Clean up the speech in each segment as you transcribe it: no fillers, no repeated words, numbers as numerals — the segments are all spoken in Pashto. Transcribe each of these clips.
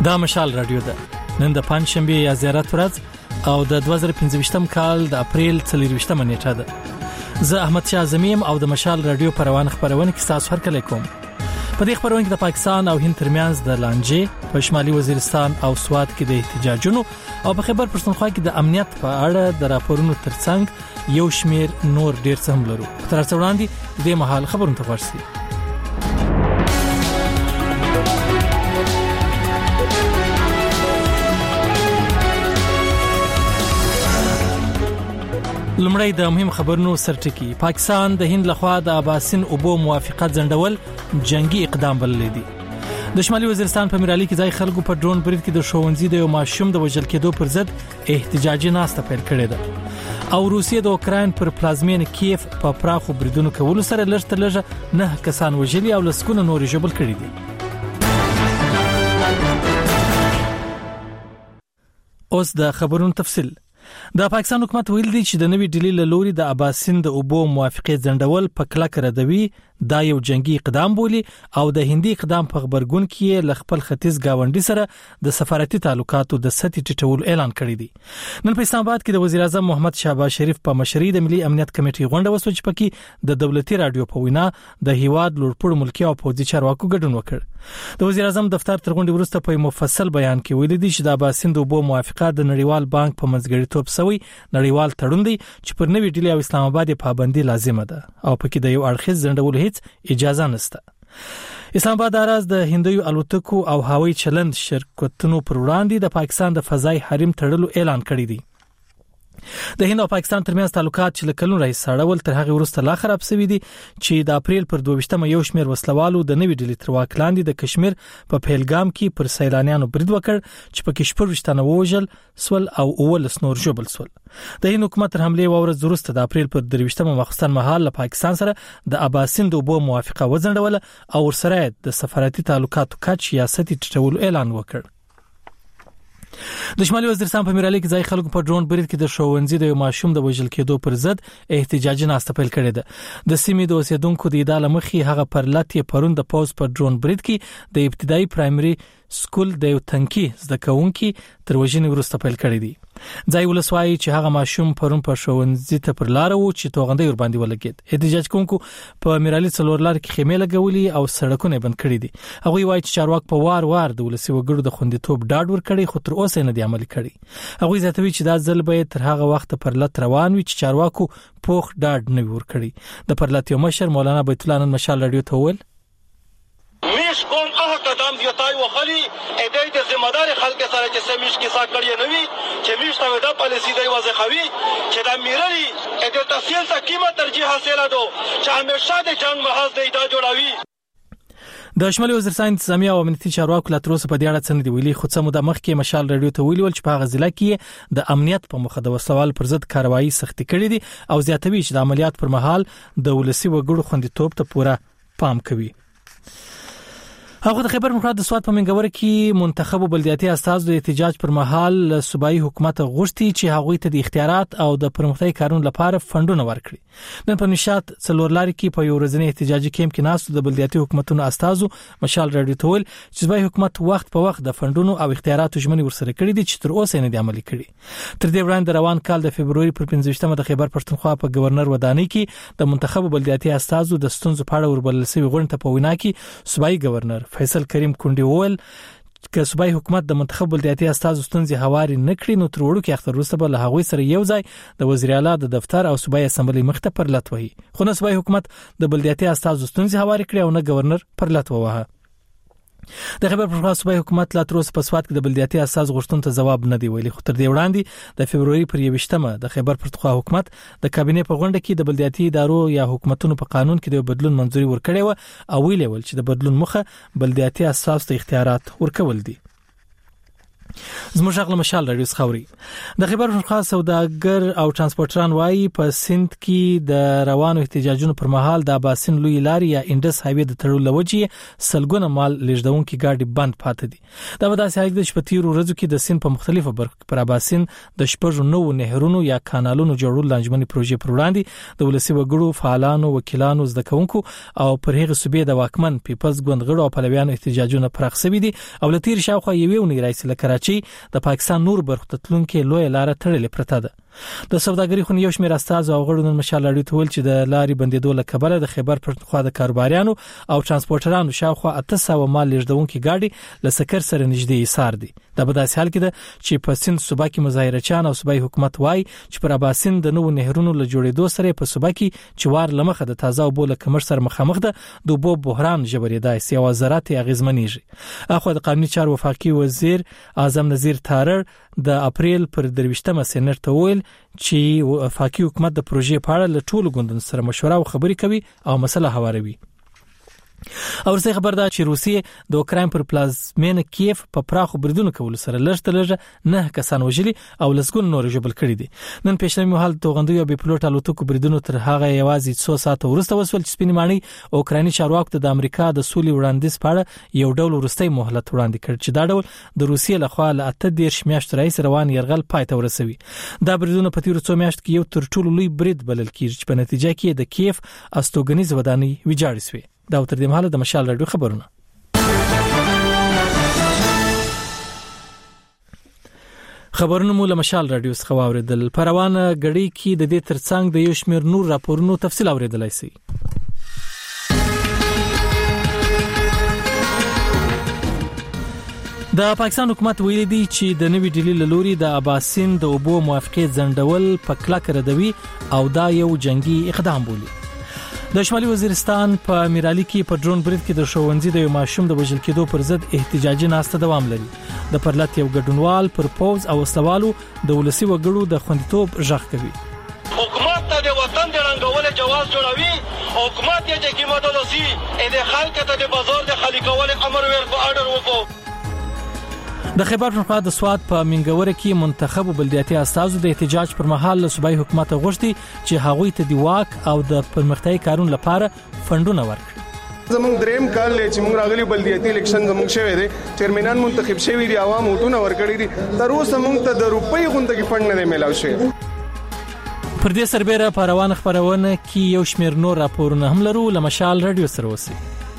دا مشال رادیو ده. نن د پنځشنبه یا زیارت ورځ او د 2015 کال د اپریل 23 نیټه ده. زه احمد شاه زمیم او د مشال رادیو پروان خبرونه کې تاسو هرکلی کوم. په دې خبرونه کې د پاکستان او هند ترمنځ د لانجې په شمالي وزیرستان او سوات کې د احتجاجونو او په خیبر پښتونخوا کې د امنیت په اړه د راپورونو ترڅنګ یو شمیر نور ډیر څه هم لرو. تر څو وړاندې د مهال خبرونه تفصیل لمړی د مهم خبرونو سرټکی. پاکستان د هند لخوا د اباسین اوبو موافقت ځنډول جنگي اقدام بللی دی. د شمالي وزیرستان په میرالي کې ځای خلکو په ډرون برید کې د شوونځي د یو ماشوم د وژل کېدو پر ضد احتجاجي ناسته پیل کړې ده او روسیه د اوکراین پر پلازمین کیف په پراخو بریدونو کولو سره لږ تر لږه 9 کسان وژلي او لسګونه نور ژوبل کړي دي. اوس د خبرونو تفصیل. د پاکستان حکومت ویل دی چې د نوې ډیلی له لوري د اباسین د اوبو موافقت ځنډول په کلک ردوي دا یو جنگي اقدام بولی او د هندي اقدام په خبرګون کې ل خپل ختیځ گاونډي سره د سفارتي تعلقاتو د سطحي ټیټولو اعلان کړی دی. نن په اسلام آباد کې د وزیر اعظم محمد شهباز شریف په مشرۍ د ملي امنیت کمیټې غونډه وسو چې پکې د دولتي رادیو په وینا د هیواد لوړپوړو ملکی او پوځي چارواکو ګډون وکړ. د وزیر اعظم دفتر تر غونډې وروسته په مفصل بیان کې ویل دي چې د اباسین د اوبو موافقت د نړیوال بانک په منځګړیتوب سوی نړیوال تړون دی چې پر نوې ډیلی او اسلام آباد پابندي لازمه ده او پکې د یو اړخیز ځنډولو هیڅ اجازه نشته. اسلام آباد راز د هندیو الوتکو او هوایي چلند شرکتونو پر وړاندې د پاکستان د فضای حریم تړلو اعلان کړی دی. د هند او پاکستان ترمنځ تعلقات چې لکلون رئیس سړول تر هغه وروسته لا خراب شوي دي چې د اپریل پر 22 یو شمیر وسلوالو د نوې ډیلی تر واک لاندې د کشمیر په پهلګام کې پر سیلانیانو برید وکړ چې په کشمیر وشتنه وژل سول او اول سنور جوبل سول. د هند حکومت تر حمله ورځ وروسته د اپریل پر 23 مخصوصن مهال له پاکستان سره د اباسین د اوبو موافقه وځنډول او ورسره د سفارتي تعلقاتو کچ سیاسي ټیټولو اعلان وکړ. د شمالي وزیرستان په میرالي کې ځای خلکو په ډرون برید کې د شوونځي د یو ماشوم د وژل کېدو پر ضد احتجاجي ناسته پیل کړې ده. د سیمې د اوسیدونکو د ادعا لمخې هغه پر لټي پرون د پوز پر ډرون برید کې د ابتدایي پرایمري سکول د یو تنکی زده کوونکي تر وژنې وروسته پیل کړی دی. ځای ولسوای چې هغه ماشوم پرون په شوونځي ته پر لار وو چې توغندې ور باندې ولګید. احتجاج کوونکو په میرالي څلور لار کې خیمې لګولې او سړکونه بند کړی دي. هغه وایي چې چارواک په وار د ولسي وګړو د خوندیتوب ډاډ ور کړی خو تر اوسه نه دی عملي کړی. هغه زیاتوي چې دا ځل به تر هغه وخت پر لټ روان وي چې چارواکو پوخ ډاډ نه ور کړی. د پرلط یو مشر مولانا بیت الله نن مشال رادیو ته ویل میش قوم اه قدم دیتای وخلی ادای د ذمہدار خلک سره چې سمیش کیسه کړی نه وي چې میش ته د پالیسی دی واځي خوي چې د میرلی ادای تفصیل ته قیمت ترجیح حاصله دو چې همیشه د جنگ محاذ دی دا جوړوي. د شمالي وزیرستان انتظامی او امنیتي چارواکو لا تر اوسه په دې اړه څه نه دی ویلي خو څه موده مخکې مشال رادیو ته ویلي چې په هغه ضلع کې د امنیت په مخه د وسوال پر ضد کاروایی سختي کړې دي او زیاتوي چې د عملیات پر مهال د ولسي وګړو خوندیتوب ته پوره پام کوي. هغه د خیبر پښتونخوا د سوات په منګور کې منتخب بلدیاتي استازو د احتجاج پر مهال صوبایي حکومت غوښتي چې هغوی ته د اختیارات او د پرمختګ کارونو لپاره فندونه ورکړي. نن په نشاط څلورلاري کې په یو ورځنی احتجاجي کیمپ کې ناس د بلدیاتي حکومتونو استازو مشال رادیو ته ویل چې صوبایي حکومت وخت په وخت د فندونو او اختیاراتو ژمنې ورسره کړې دي چې تر اوسه نه دي عملي کړي. تر دې وړاندې روان کال د فبرवरी پر 15 د خیبر پښتونخوا په گورنر ودانۍ کې د منتخب بلدیاتي استازو د ستونزو په اړه وربلل شوی غونډه په وینا کې صوبایي گورنر فیصل کریم ویل چې صوبایي حکومت د منتخب بلدیاتي استازو ستونزې هواري نکړي نو تر وړو کې اختر وروسته به له هغوی سره یو ځای د وزیر اعلی د دفتر او صوبایي اسمبلی مخ ته پر لټ وهي. خو نه صوبایي حکومت د بلدیاتي استازو ستونزې هواري کړي او نه گورنر پر لټ ووهه. د خیبر پښتونخوا صوبایي حکومت لا تر اوسه په سوات کې د بلدیاتي اساس غوښتنو ته جواب نه دی ویلي خو تر دې وړاندې د فبرवरी پر 21 د خیبر پښتونخوا حکومت د کابینې په غونډه کې د بلدیاتي ادارو یا حکومتونو په قانون کې د بدلون منځوري ورکړې و او ویل چې د بدلون مخه بلدیاتي اساس ته اختیارات ورکول دي. زموږ غل مشال رادیو خوري د خیبر پښتونخوا سوداګر او ترانسپورټران وايي په سند کې د روانو احتجاجونو پر مهال د اباسین لوی لارې یا انډس هایوي د تړلو لوجې سلګونه مال لیږدونکو ګاډي بند پاتې دي دا به داسې حالت د شپتیرو ورځو کې د سند په مختلفو برخو پر اباسین د شپږ نو نهرونو یا کانالونو جوړول لانجمني پروژې پر وړاندې د ولسی وګړو فعالانو وکیلانو زده کوونکو او پر هغه صوبې د واکمن پیپلز ګوند غړو او پلویانو احتجاجونه پراخ شوي دي او لتیر شاوخوا یوې ونې راځي له کراچۍ د پاکستان نور برخو ته تلونکي لوی لار تړلې پرته ده د سوداګرۍ خو یو شمېر استاد او غړو نن مشال لري تول چې د لارې بندیدو له کبله د خیبر پښتونخوا د کاروباریانو او ترانسپورټرانو شاوخوا 800 مال لیږدونکو ګاډي له سکر سره نږدې ایثار دي دا په داسې حال کې ده چې په سند صوبه کې مظاهرچان او صوبایي حکومت وای چې پر اباسین د نوو نهرونو له جوړېدو سره په صوبه کې چوار لمخه د تازه اوبو له کمر سره مخامخ ده د اوبو بحران جبرېدای سي وزارت اغیزمنېږي اخو د قانوني چارو وفاقي وزیر اعظم نذیر تارړ د اپریل پر 23 سنټ ته ویل چې وفاقي حکومت د پروژې په اړه له ټولو ګوندونو سره مشوره او خبرې کوي او مسله هواروي او ورسې خبر ده چې روسیې د اوکراین پر پلازمینه کیف په پراخو بریدونو کول سره لږه نه کسان وژلي او لسګون نور ژوبل کړي دي نن پېښنی مهال توغندوی او بپلوټ الوتکو بریدونو تر هغه یوازې 100 ساعت وروسته وسول چې سپینې مانی اوکرایني چارواکو د امریکا د سولې وړاندیز په اړه یو ډول وروستي مهلت وړاندې کړ چې دا ډول د روسیې لخوا له 18 میاشتو راهیسې روان يرغل پای ته ورسوي دا بریدونه په تیر څو میاشتو کې یو تر ټولو لوی برید بلل کیږي چې په نتیجه کې د کیف استوګنیز ودانۍ ویجاړ شوه دا تر دې مهاله د مشال رادیو خبرونه مو له مشال رادیو څخه واوریدل پروانه غړي کې د دې ترڅنګ د یو شمېر نور راپورونو تفصیل اوریدلای شي د پاکستان حکومت ویلي دی چې د نوې ډیلی لوري د اباسین د اوبو موافقه ځنډول په کلک ردوي او دا یو جنگي اقدام بولي د شمالي وزیرستان په میرالي کې په ډرون برید کې د ښوونځي د یو ماشوم د وژل کېدو پر ضد احتجاجي ناسته دوام لري د پرلط یو ګډونوال پر پوز او وسوالو د ولسی وګړو د خوندیتوب ژغ کوي حکومت ته د وطن د رنګول جواز جوړوي حکومت یې چې قیمت ولسی د خلک ته د بازار د خالي کول امر ورکو اورډر وکړو د خیبر پښتونخوا د سواد په منګوره کې منتخب بلدیاتي استازو د احتجاج پر مهال له صوبایي حکومت غوښتي چې هغوی ته د واک او د پرمختیايي کارونو لپاره فندونه ورکړي زموږ دریم کال چې موږ راغلي بلدیاتي الیکشن زموږ شوی دی چیرمنان منتخب شوی دي عوام وټونه ورکړي دي تر اوسه موږ ته د روپۍ غونډه کې فند نه ملاو شوی پر دې سربېره په روان خبرونه کې یو شمېر نور راپورونه هم لرو له مشال رادیو سره اوسئ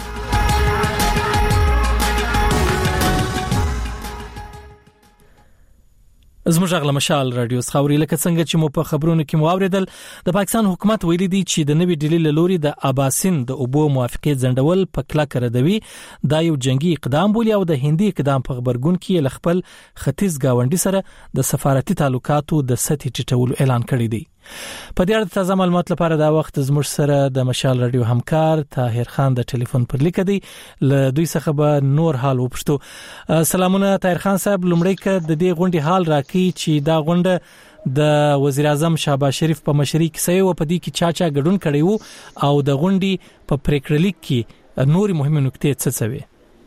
زموږ غل مشال رادیو خوري لکه څنګه چې مو په خبرونو کې مو اوریدل د پاکستان حکومت ویلي دی چې د نوې ډیلی لوري د اباسین د اوبو موافقه ځنډول په کلک ردوي دا یو جنگي اقدام بولي او د هندي اقدام په خبرګون کې خپل ختیځ گاونډي سره د سفارتي تعلقاتو د سطحي ټیټولو اعلان کړی دی په دې اړه تازه معلومات لپاره دا وخت زموږ سره د مشال رادیو همکار طاهر خان د ټلیفون پر لیک دی له دوی څخه به نور حال وپښتو سلامونه طاهر خان صاحب لمړی ک د دې غونډې حال راکې چې دا غونډه د وزیر اعظم شهباز شریف په مشرۍ کې سوي و په دې کې چا ګډون کړی وو او د غونډې په پریکړه لیک کې نوري مهمه نکته څه څه وي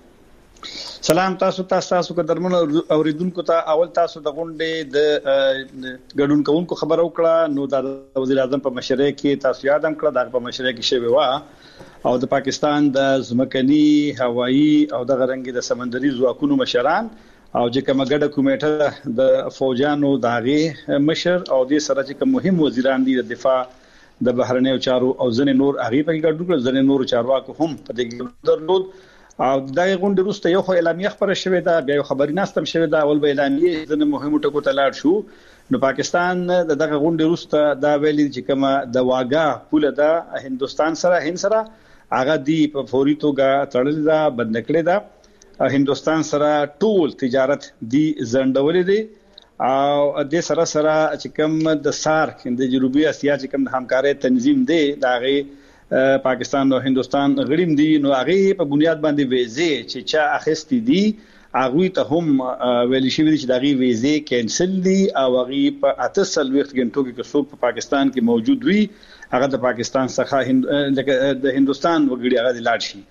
سلام تاسو قدرمن اوریدونکو ته اول تاسو د غونډې د ګډون کوونکو خبر وکړه نو د وزیر اعظم په مشرۍ کې تاسو یاد هم کړه د په مشرۍ کې شوی و او د پاکستان د ځمکني هوایی او د غرنګي د سمندري ځواکونو مشران او چې کومه ګډه کمیټه د فوجانو داغي مشر او د سره چې کوم مهم وزیران دي د دفاع د بهرنیو چارو او ځنې نور هغه په ګډون کړ ځنې نور چارواکو هم په دې کې درلود او دغه غونډه وروسته یو اعلامیه خبره شوې ده بیا یو خبري ناستم شوې ده اول به اعلامیه د مهمو ټکو ته لاړ شو نو پاکستان دغه غونډه وروسته دا ویلي چې کومه د واګا پوله ده هندستان سره هند سره هغه دی په فوري توګه تړل ده بند کړی ده هندستان سره ټول تجارت دی زندولې دي او د سره چې کوم د سارک د جنوبي اسیا چې کوم همکاري تنظیم دی داغه پاکستان او هندستان غړیم دي نو هغه په بنیاد باندې ویزه چې چا اخستې دي هغه ته هم ویل شي چې دغه ویزه کینسل دي او هغه په 8 وخت غنټو کې څوک په پاکستان کې موجود وي هغه د پاکستان څخه د هندستان وګړي هغه لاړ شي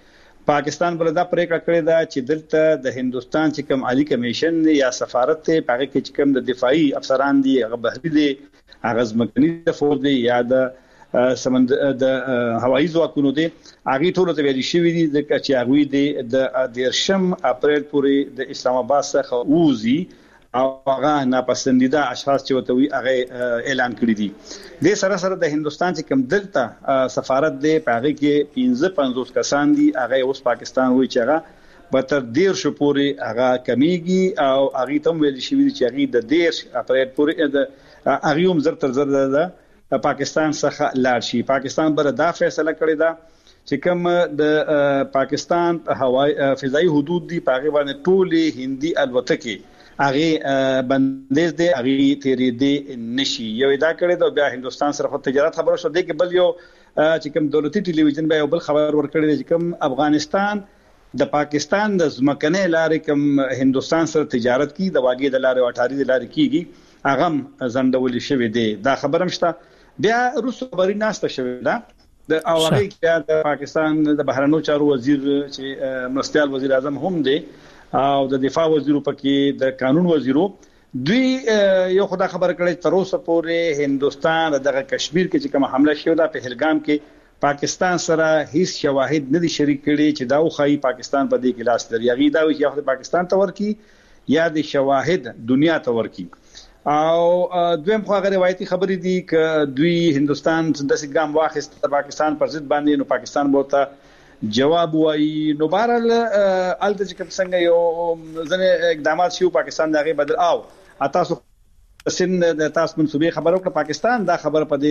پاکستان بل دا پریکړه کړې ده چې دلته د هندستان چې کوم عالی کمیشن یا سفارت ته پاره کې چې کوم د دفاعي افسران دي هغه بهري دي هغه ځمکني فوج دي یا د سمند د هوایي ځواکونو دي هغه ټول ته ویل شوی دي چې هغه د 13 اپریل پورې د اسلام آباد څخه ووزي او هغه ناپسندیده اشخاص چې وته وی هغه اعلان کړی دي د سره د هندستان چې کوم دلته سفارت دی پاره کې 55 کسان دي هغه اوس پاکستان وی چې هغه به تر 13 پورې هغه کمیږي او هغه تم ویل شوی چې هغه د 13 اپریل پورې هغه هم زر تر زر ده پاکستان څخه لاړ شي. پاکستان بر دا فیصله کړی دا چې کوم د پاکستان هوایي فضائي حدود دي پاره باندې ټولې هندي الوتکې هغه بندیز دي هغه تیری دي نشي یو دا کړی دا بیا هندستان سره تجارت خبره شو دی کې بل یو چې کوم دولتي ټلویزیون به یو بل خبر ورکړی دی چې کوم افغانستان د پاکستان د ځمکنه لارې کوم هندستان سره تجارت کی د واګې د لارې او اټاري د لارې کیږي هغه زندول شوی دی دا خبرم شته. بیا روس خبري ناشته شوی دا د اوغه کې د پاکستان د بهرنیو چارو وزیر چې مرستيال وزیر اعظم هم دی او د دفاع وزیرو پکې د قانون وزیرو دوی یو خدای خبر کړي تر اوسه پورې هندستان دغه کشمیر کې چې کوم حمله شوه د پهلګام کې پاکستان سره هیڅ شواهد نه دي شریک کړي چې دا خو پاکستان په دې کې لاس لري هغه دا وی چې پاکستان ته ورکی یا د شواهد دنیا ته ورکی او دویم خو هغه روایتي خبرې دي ک دوی هندستان د سګام واخست پاکستان پر ضد باندې نو پاکستان بوته جواب وایي نو بهرال الته چې کوم څنګه یو ځنه اقدامات شو پاکستان دغه بدل او تاسو سن د تاسو منسوبې خبرو کړ پاکستان دا خبر پدې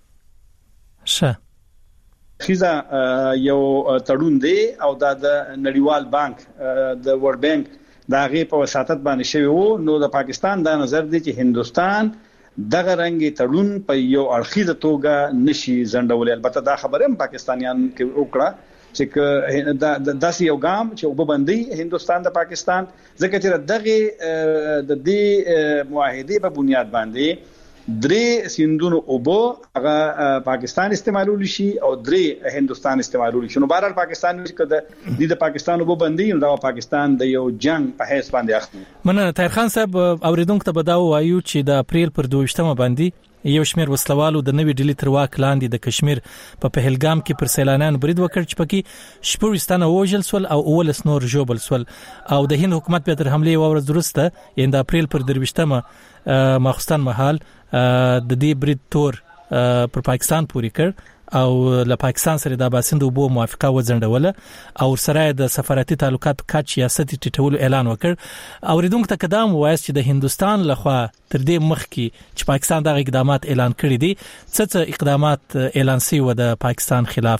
شه خیزه یو تړون دی او دا د نړیوال بانک د ورلد بانک دا غي په وساتت باندې شوی وو نو د پاکستان دا نظر دی چې هندستان دغه رنګي تړون په یو اړخیزه توګه نشي زندول البته دا خبره هم پاکستانیان کې وکړه چې داسې یو ګام چې وببندي هندستان د پاکستان ځکه چې دغه د دې معاهده په بنیاد باندې درې سیندونو اوبو هغه پاکستان استعمالول شي او درې هندستان استعمالول شي نو بهرحال پاکستان چې د پاکستان اوبو بندي نو دا پاکستان د یو جنگ په حیث باندې اخلي. مننه طاهر خان صاحب اوریدونکو ته بداو وایو چې د اپریل پر 22مه باندې یو شمیر وسلوالو د نوې ډیلی تر واک لاندې د کشمیر په پهلګام کې پر سیلانیانو برید وکړ چې پکې شپږستانه وژل سول او اول سنور جوبل سول او د هند حکومت په تر حمله ورځ درسته د اپریل پر 23مه ماخستان مهال د دې برید تور پر پاکستان پوری کړ او له پاکستان سره د اباسین د وبو موافقه وځنډوله او سره د سفارتي تعلقات کچ سیاسي ټټولو اعلان وکړ. اوریدونکو ته قدم وایي چې د هندستان لخوا تر دې مخکې چې پاکستان دغه اقدامات اعلان کړي دي څه اقدامات اعلان شوي و د پاکستان خلاف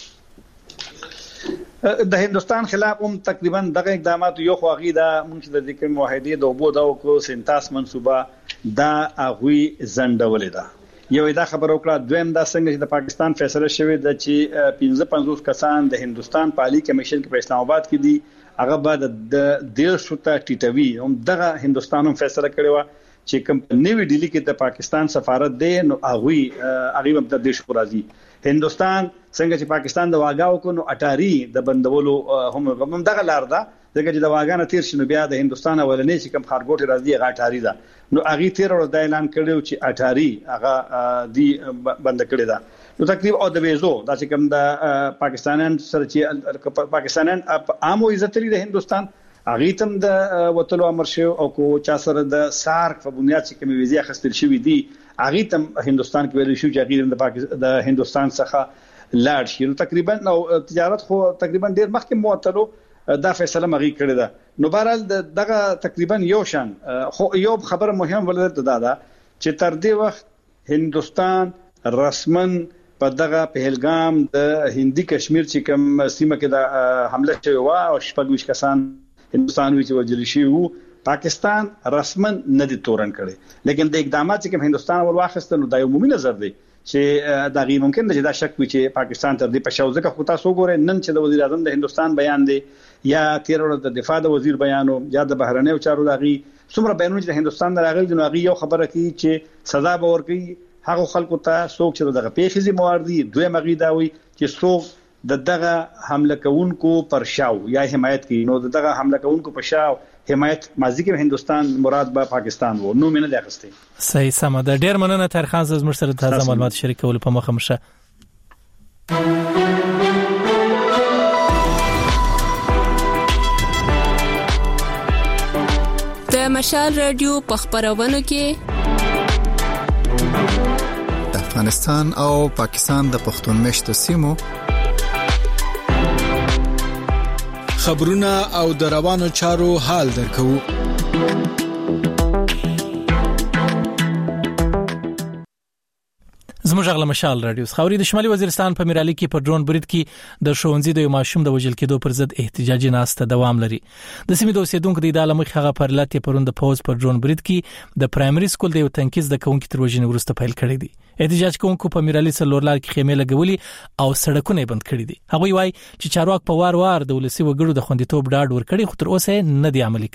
د هندستان خلاف هم تقریبا دغه اقدامات یو خواغي دا مونږ د ذکر معاهده د وبو د کو سنتاس منسوبه دا اغوي زندولې ده یو دا خبر وکړه دویم دا څنګه چې د پاکستان فیصله شوی د چې 55 کسان د هندستان پالي کمیشن کې په اسلام آباد کې دي هغه بعد د 150 ته ټیټوي هم دغه هندستان هم فیصله کړی و چې کوم نوې ډیلی کې د پاکستان سفارت دی نو هغه د دیش راځي هندستان څنګه چې پاکستان د واګاو کو نو اټاری د بندولو هم دغه لار ده ځکه چې د واګانه تیر شنو بیا د هندستان ولنې چې کوم خارګوټي راځي هغه اټاری ده نو هغه تیر ورځ د اعلان کړو چې اټاری هغه دی بند کړی ده نو تقریبا او د ویزو دا چې کوم د پاکستانیان سره چې پاکستانیان عامو عزت لري د هندستان هغه تم د وټلو امر شو او کو چا سره د سارک په بنیاد چې کوم ویزه خستل شوې دي هغه تم هندستان کې ویل شو چې هغه د هندستان څخه لاړ شي نو تقریبا نو تجارت خو تقریبا ډیر مخکې موتلو دا فیصله مغي کړی ده نو بهرحال دغه تقریبا یو شان خو یو خبره مهم ولرته دا چې تر دې وخت هندستان رسمن په دغه پهلګام د هندي کشمیر چې کوم سیمه کې د حمله شوی و او شپږ کسان هندستان وی چې وجل شي وو پاکستان رسمن نه دي تورن کړي لیکن د اقدامات چې کوم هندستان ول واخیستل نو د عمومي نظر دی چې دا غي ممکن دی چې دا شک وي چې پاکستان تر دې پښاو ځکه خو تاسو ګورئ نن چې د وزیر اعظم د هندستان بیان دی یا تیر ورځ د دفاع د وزیر بیانو یا د بهرنیو چارو دغه څومره بیانونه چې هندستان راغلي نو هغه یو خبره کوي چې سزا به ورکړي هغه خلکو ته څوک چې دغه پیښې موارد دي دوی مغي دا وي چې څوک دغه حمله کوونکو پر شاو یا حمایت کوي. نو دغه حمله کوونکو په شاو حمایت مازی کې هندستان مراد به پاکستان وو، نو مینه اخستې. صحیح سم ده. ډیر مننه ترخان زموږ سره تازه معلومات شریکول په مخه مشه. د مشال رادیو په خبرونو کې د افغانستان او پاکستان د پښتون مشت سیمو خبرونه او د روانو چارو حال درکو. زموږ غل مشال رادیو خبري د شمالي وزیرستان په میرالي کې په ډرون برید کې د شونځي د ماشوم د وجل کېدو پر ضد احتجاجي ناسته دوام لري. د سیمې د اوسیدونکو د اداره مخ هغه پر لاتې پروند پوز پر ډرون برید کې د پرایمري سکول د یو تنکیز د کونکو تر وژنې وروسته پیل کړی دی. احتجاج کوونکو په میرالي سلورلار کې خیمه لګولي او سړکونه بند کړی دي. هغه وایي چې چارواک په وار د ولسی وګړو د خوندیتوب ډاډ ورکړي، خو تر اوسه نه دی عملي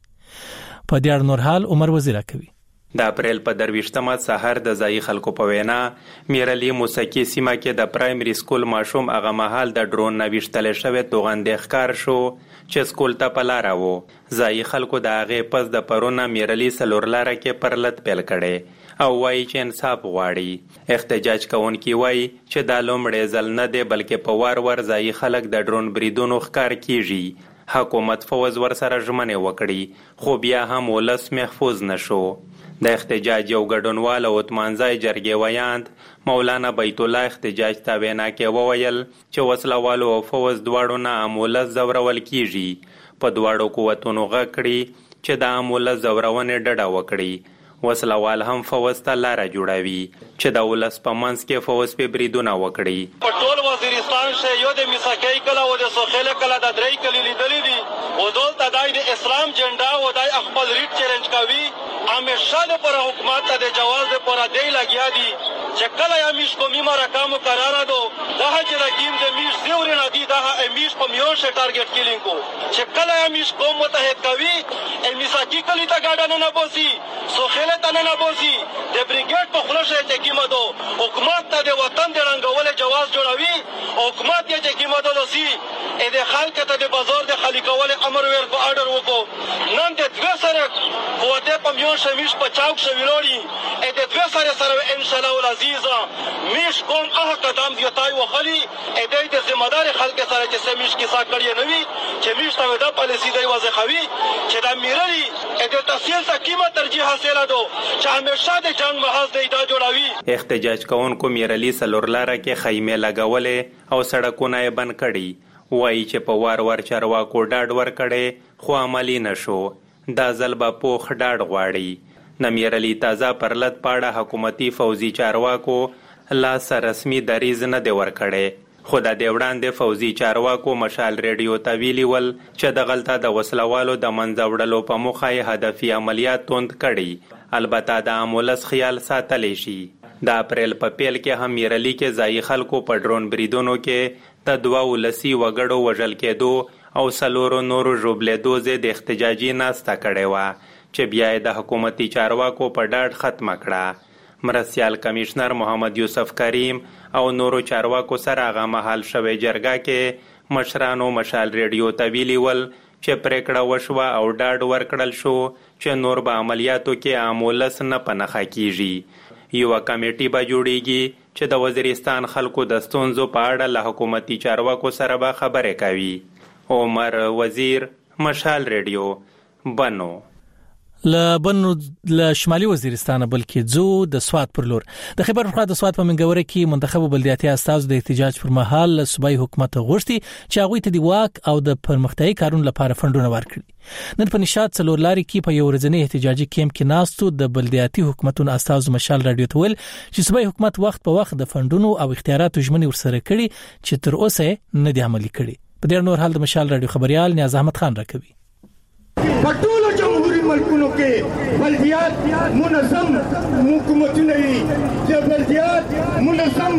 کړی. په دې اړه نور حال عمر وزیر کوي. د اپریل په 23مه سحر د ځای خلکو په وینا میرالي موسکی سیمه کې د پرایمري سکول ماشوم هغه مهال د ډرون نوښتل شوی توغندې ښکار شو چې سکول ته په لار وو. ځای خلکو د هغه پس د پرونه میرالي سلورلار کې پرلط پیل کړي او وایي چې انصاف غواړي. احتجاج کوونکي وایي چې دا لومړی ځل نه دی بلکې په وار ځای خلک د ډرون بریدونو ښکار کیږي. حکومت فوز ور سره ژمنه وکړي خو بیا هم ولس محفوظ نشو. د احتجاج یو ګډونوال او اتمانځای جرګې ویاند مولانا بیت الله احتجاج ته وینا کې وویل چې وسلوالو او فوز دواړو نه امولس زورول کیږي. په دواړو قوتونو غکړي چې د امولس زورونې ډډه وکړي. وسلوال هم فوز ته لار جوړوي چې د ولس په منځ کې فوز په بریدونه وکړي. په ټول وزیرستان شه یو د میساکی کلا او د سوخله کلا د درې کلی لیدلې دي او دولت د اسلام جنډا او د خپل ریټ چیلنج کوي. همیشه پر حکومت ته د جواز پر دی لګیا دي چې کله یې مش کومي ما رقم قرار دو دا چې رقم د میش زیور نه دي دا امیش په میون شه ټارګټ کیلینګ کو چې کله یې مش کوم متحد کوي میساکی کلی ته گاډه نه بوسي سوخله ته نه بوسي د بریګیډ په خلشه چې کیمه دو حکومت ته د وطن د رنگول جواز جوړوي. حکومت یې چې کیمه دو لسی اې د خلک ته د بازار د خالی کول امر ور په آرډر وکړو. نن د دوه سره قوت په میون شمیش په چاوک شویلوري اې د دوه سره ان شاء الله العزیز میش کوم هغه قدم دیتای وخلی اې د ذمہ دار خلک سره چې سمیش کیسه کړی نه وي چې میش ته د پالیسی دی واضح خوي چې د میرالي اې د تفصیل ته قیمت ترجیح حاصله دو چې همیشه د جنگ محاذ دی دا جوړوي. احتجاج کوونکو میرالي سلورلار کې خیمه لګولې او سړکونه یې بند کړي. وایي چې په وار چارواکو ډاډ ورکړي خو عملی نشو. دا ځل به پوخ ډاډ غواړي. د میرالي تازه پرلط پاړه حکومتي فوزي چارواکو لاس رسمي دریز نه دی ورکړی. خو د وړاندې فوزي چارواکو مشال ریډیو ته ویلي ول چې د غلطه د وسلوالو د منځه وړلو په موخه یې هدفي عملیات توند کړي. البته د امولس خیال ساتلی شي. د اپریل په پیل کې هم میرالي کې ځای خلکو په ډرون بریدونو کې د 12 وګړو وژل کېدو او سلورو نورو ژوبلېدو ضد احتجاجي ناسته کړې وه چې بیا یې د حکومتي چارواکو په ډاډ ختمه کړه. مرستیال کمشنر محمد یوسف کریم او نورو چارواکو سره هغه مهال شوې جرګه کې مشرانو مشال ریډیو ته ویلي ول چې پریکړه وشوه او ډاډ ورکړل شو چې نور به عملیاتو کې امولس نه پنخه کیږي. یو کمیټي به جوړیږي چې د وزیرستان خلکو د ستونزو په اړه له حکومتي چارواکو سره به خبرې کوي. عمر وزیر، مشال ریډیو، بنو. ل شمالي وزیرستان بلکې زو د سواد پر لور د خبر فرخا د سواد په منګوره کې منتخب بلدیاتي استاذ د احتجاج پر مهال صوبایي حکومت غوښتي چې هغه ته د واک او د پرمختیايي کارونو لپاره فندونه ورکړي. نن په نشاط څلورلاري کې په یو ورځنی احتجاجي کیمپ کې ناستو د بلدیاتي حکومتونو استاذ مشال رادیو ته ویل چې صوبایي حکومت وخت په وخت د فندونو او اختیاراتو ژمنې ورسره کړي چې تر اوسه نه دي عملي کړي. په دې نور حال د مشال رادیو خبريال نیاز احمد خان راکوي. پټول جمهوریت ملکونو کې بلدیات منظم حکومتونه جبردیات منظم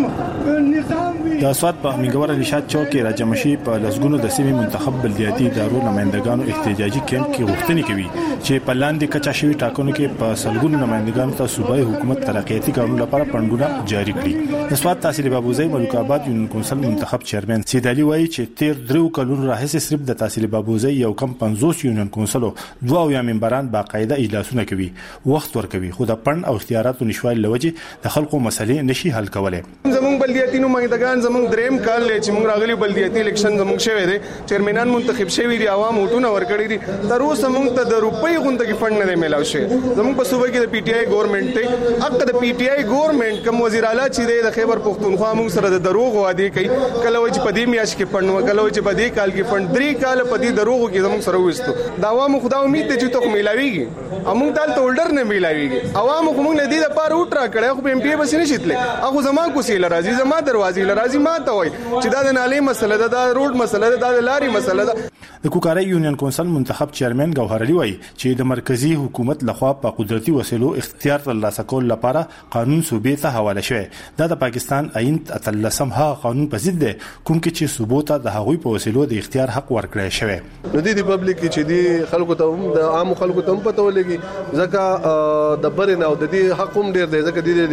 نظام وي. د سواد په میګور نشاد چوک کې راجمشي په لسګونو د سیمې منتخب بلدیاتي ادارو نمائندګانو احتجاجي کیمپ کې غوښتنې کوي چې په لاندې کچا شوی ټاکنو کې په سلګونو نمائندګانو ته صوبایي حکومت ترقیاتي کارونو لپاره پندونه جاری کړي. د سواد تحصیل بابوزي ملک آباد یونین کونسل منتخب چیرمن سید علي وایي چې تیر 3 کلونو راهیسې صرف د تحصیل بابوزي یو کم 50 یونین کونسلو 2 ممبران باقاعده اجلاسونه کوي، وخت ورکوي، خو د پند او اختیاراتو نشوالي لوجه د خلکو مسلې نشي حل کولای. زمونږ بلدیاتي نمائندگان زمونږ دریم کال لې چې موږ راغلي بلدیاتي الیکشن زمونږ شوی دی، چیرمنان منتخب شوی دي، عوام ووټونه ورکړي دي، تر اوسه موږ ته د روپۍ غونډه کې فند نه ملاو شي. زمونږ په صوبه کې د پی ټی آی ګورنمنت ته حق د پی ټی آی ګورنمنت کوم وزیر اعلی چې دی د خیبر پختونخوا موږ سره د دروغ وعده کوي، کله وایي چې په دې میاشت کې فند وکړو، کله وایي چې په دې کال کې فند، 3 کال په دې دروغ کې زمونږ سره وستو. دا عوام خدا امید دي چې ته ملاويږي، موږ تل هولډر نه ملاويږي. عوام کوم نه دي د پاره وټرا کړه، خو ایم پی بس نه شتله، هغه زما کوسي لرازي، زما دروازې لرازي، ما ته وای چې دا د نالې مسله ده، دا روډ مسله ده، دا د لاري مسله ده. د کوکاري یونین کونسل منتخب چیرمن ګوهر علي وایي چې د مرکزی حکومت لخوا په قدرتي وسیلو اختیار ترلاسه کول لپاره قانون صوبې ته حواله شوی. دا د پاکستان آئین اتلسم ها قانون په ضد دی، کوم کې چې صوبو ته د هغوی په وسیلو د اختیار حق ورکړی شوی. نو د پبلک چې دی خلکو ته هم د عام خلکو ته هم پته ولګي، ځکه د برنه او د دې حق هم ډیر دی، ځکه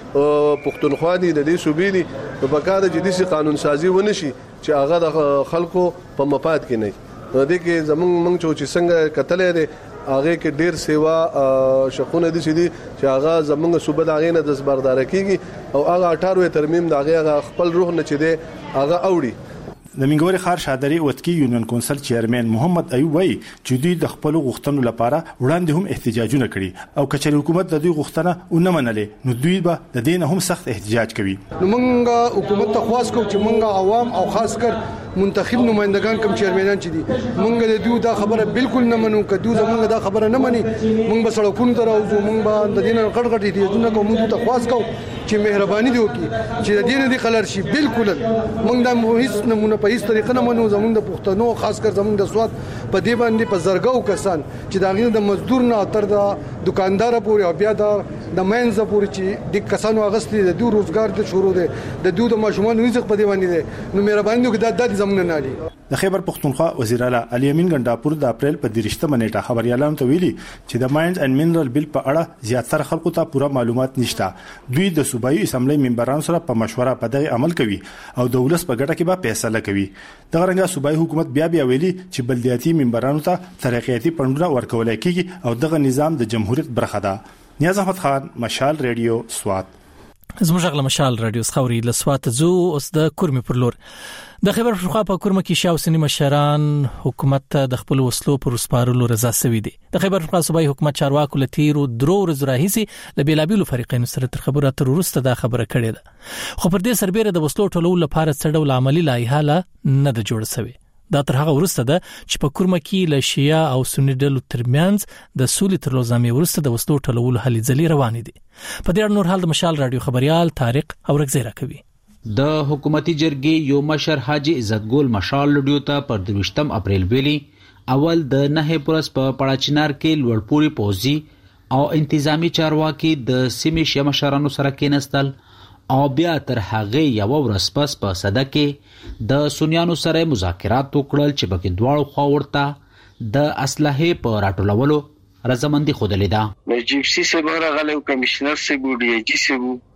د پښتونخوا دي، د دې صوبې دي، په کار د جدي قانون سازي ونشي چې هغه د خلکو په مفاد کې نه. نو د کې زمونږ چې څنګه کتلې دي هغه کې ډیر سیوا شخونه دي چې هغه زمونږ صوبه د هغه نه د زبردار کیږي او هغه 18 ترمیم د هغه خپل روح نه چې دی هغه اوړي. د منګوري خار شادري وتکی یونین کونسل چیرمن محمد ایوب وایي چې دوی د خپل غوښتنو لپاره وړاندې هم احتجاجونه کړي او کچې حکومت د دوی غوښتنه ونه منلې نو دوی به د دین هم سخت احتجاج کوي. نو موږ حکومت ته خواست کوو چې موږ عوام او خاص کر منتخب نمائندگان کم چیرمنان چې دي موږ د دوی دا خبره بالکل نه منو، کدو زموږ دا خبره نه مني موږ به سړکونو ته راوځو، موږ به د دین غړغړ دي چې موږ ته خواست کوو چې مهرباني دی وکړي چې د دین دی خلر شي. بالکل موږ دا هیڅ نمونه په هیڅ طریقه نه منو. زموږ د پښتنو خاص کر زموږ د سواد په دې باندې په زرګو کسان چې دا غیر د مزدور نه تر د دکاندار پورې او بیا د مینځ پورې چې د کسانو اغستې د دوی روزګار د شروع دي، د دوی د ماشومان رزق په دی باندې دي. نو مهرباني وکړئ دا زموږ نه دي. د خیبر پختونخوا وزیر اعلی علي امین ګنداپور د اپریل په 13 نیټه خبريالانو ته ویلي چې د ماینز اینڈ منرل بل په اړه زیاتره خلکو ته پوره معلومات نشته. دوی د صوبایي اسمبلی ممبرانو سره په مشوره په دغه عمل کوي او د ولس په ګټه کې به فیصله کوي. دغه رنګه صوبایي حکومت بیا ویلي چې بلدیاتي ممبرانو ته ترقیاتي پندونه ورکول کیږي او دغه نظام د جمهوریت برخه ده. نیاز احمد خان، مشال ریډیو، سوات. زموږ غل مشال رادیو خوري لسوات زو اوس د کورمي پر لور د خیبر پختونخوا په کورمه کې شاو سنی مشران حکومت ته د خپل وسلو پر سپارلو رضا سوي دي. د خیبر پختونخوا صوبایي حکومت چارواکو لتیرو درو ورځې راهیسي د بیلابیلو فریقینو سره تر خبره تر ورسته دا خبره کړې ده، خو پر دې سربېره د وسلو ټولولو لپاره څه ډول عملی لایحه نه ده جوړه شوې. دا تر هغه ورسته ده چې په کورمه کې له شیا او سنی ډلو ترمنځ د سولې تر لوزامې ورسته د وسلو ټولولو هلې ځلې روانې دي. په دې اړه نور حال د مشال رادیو خبريال طارق اورګزیرا کوي. د حکومتي جرګې یو مشر حاجی عزت ګل مشال رادیو ته پر 23 اپریل ویلي اول د نه پرس په پړاچنار کې لوړپوري پوزي او انتظامی چارواکي د سیمې شیا مشرانو سره کېنستل او بیا تر هغه یو ورځ پس په صدا کې د سنیانو سره مذاکرات وکړل چې بګې دواړو خوا ورته د اسلحې په راټولولو رضامندي خوده لیدا. نجیب سی سره غلو کمشنر سی ګوډي جی سی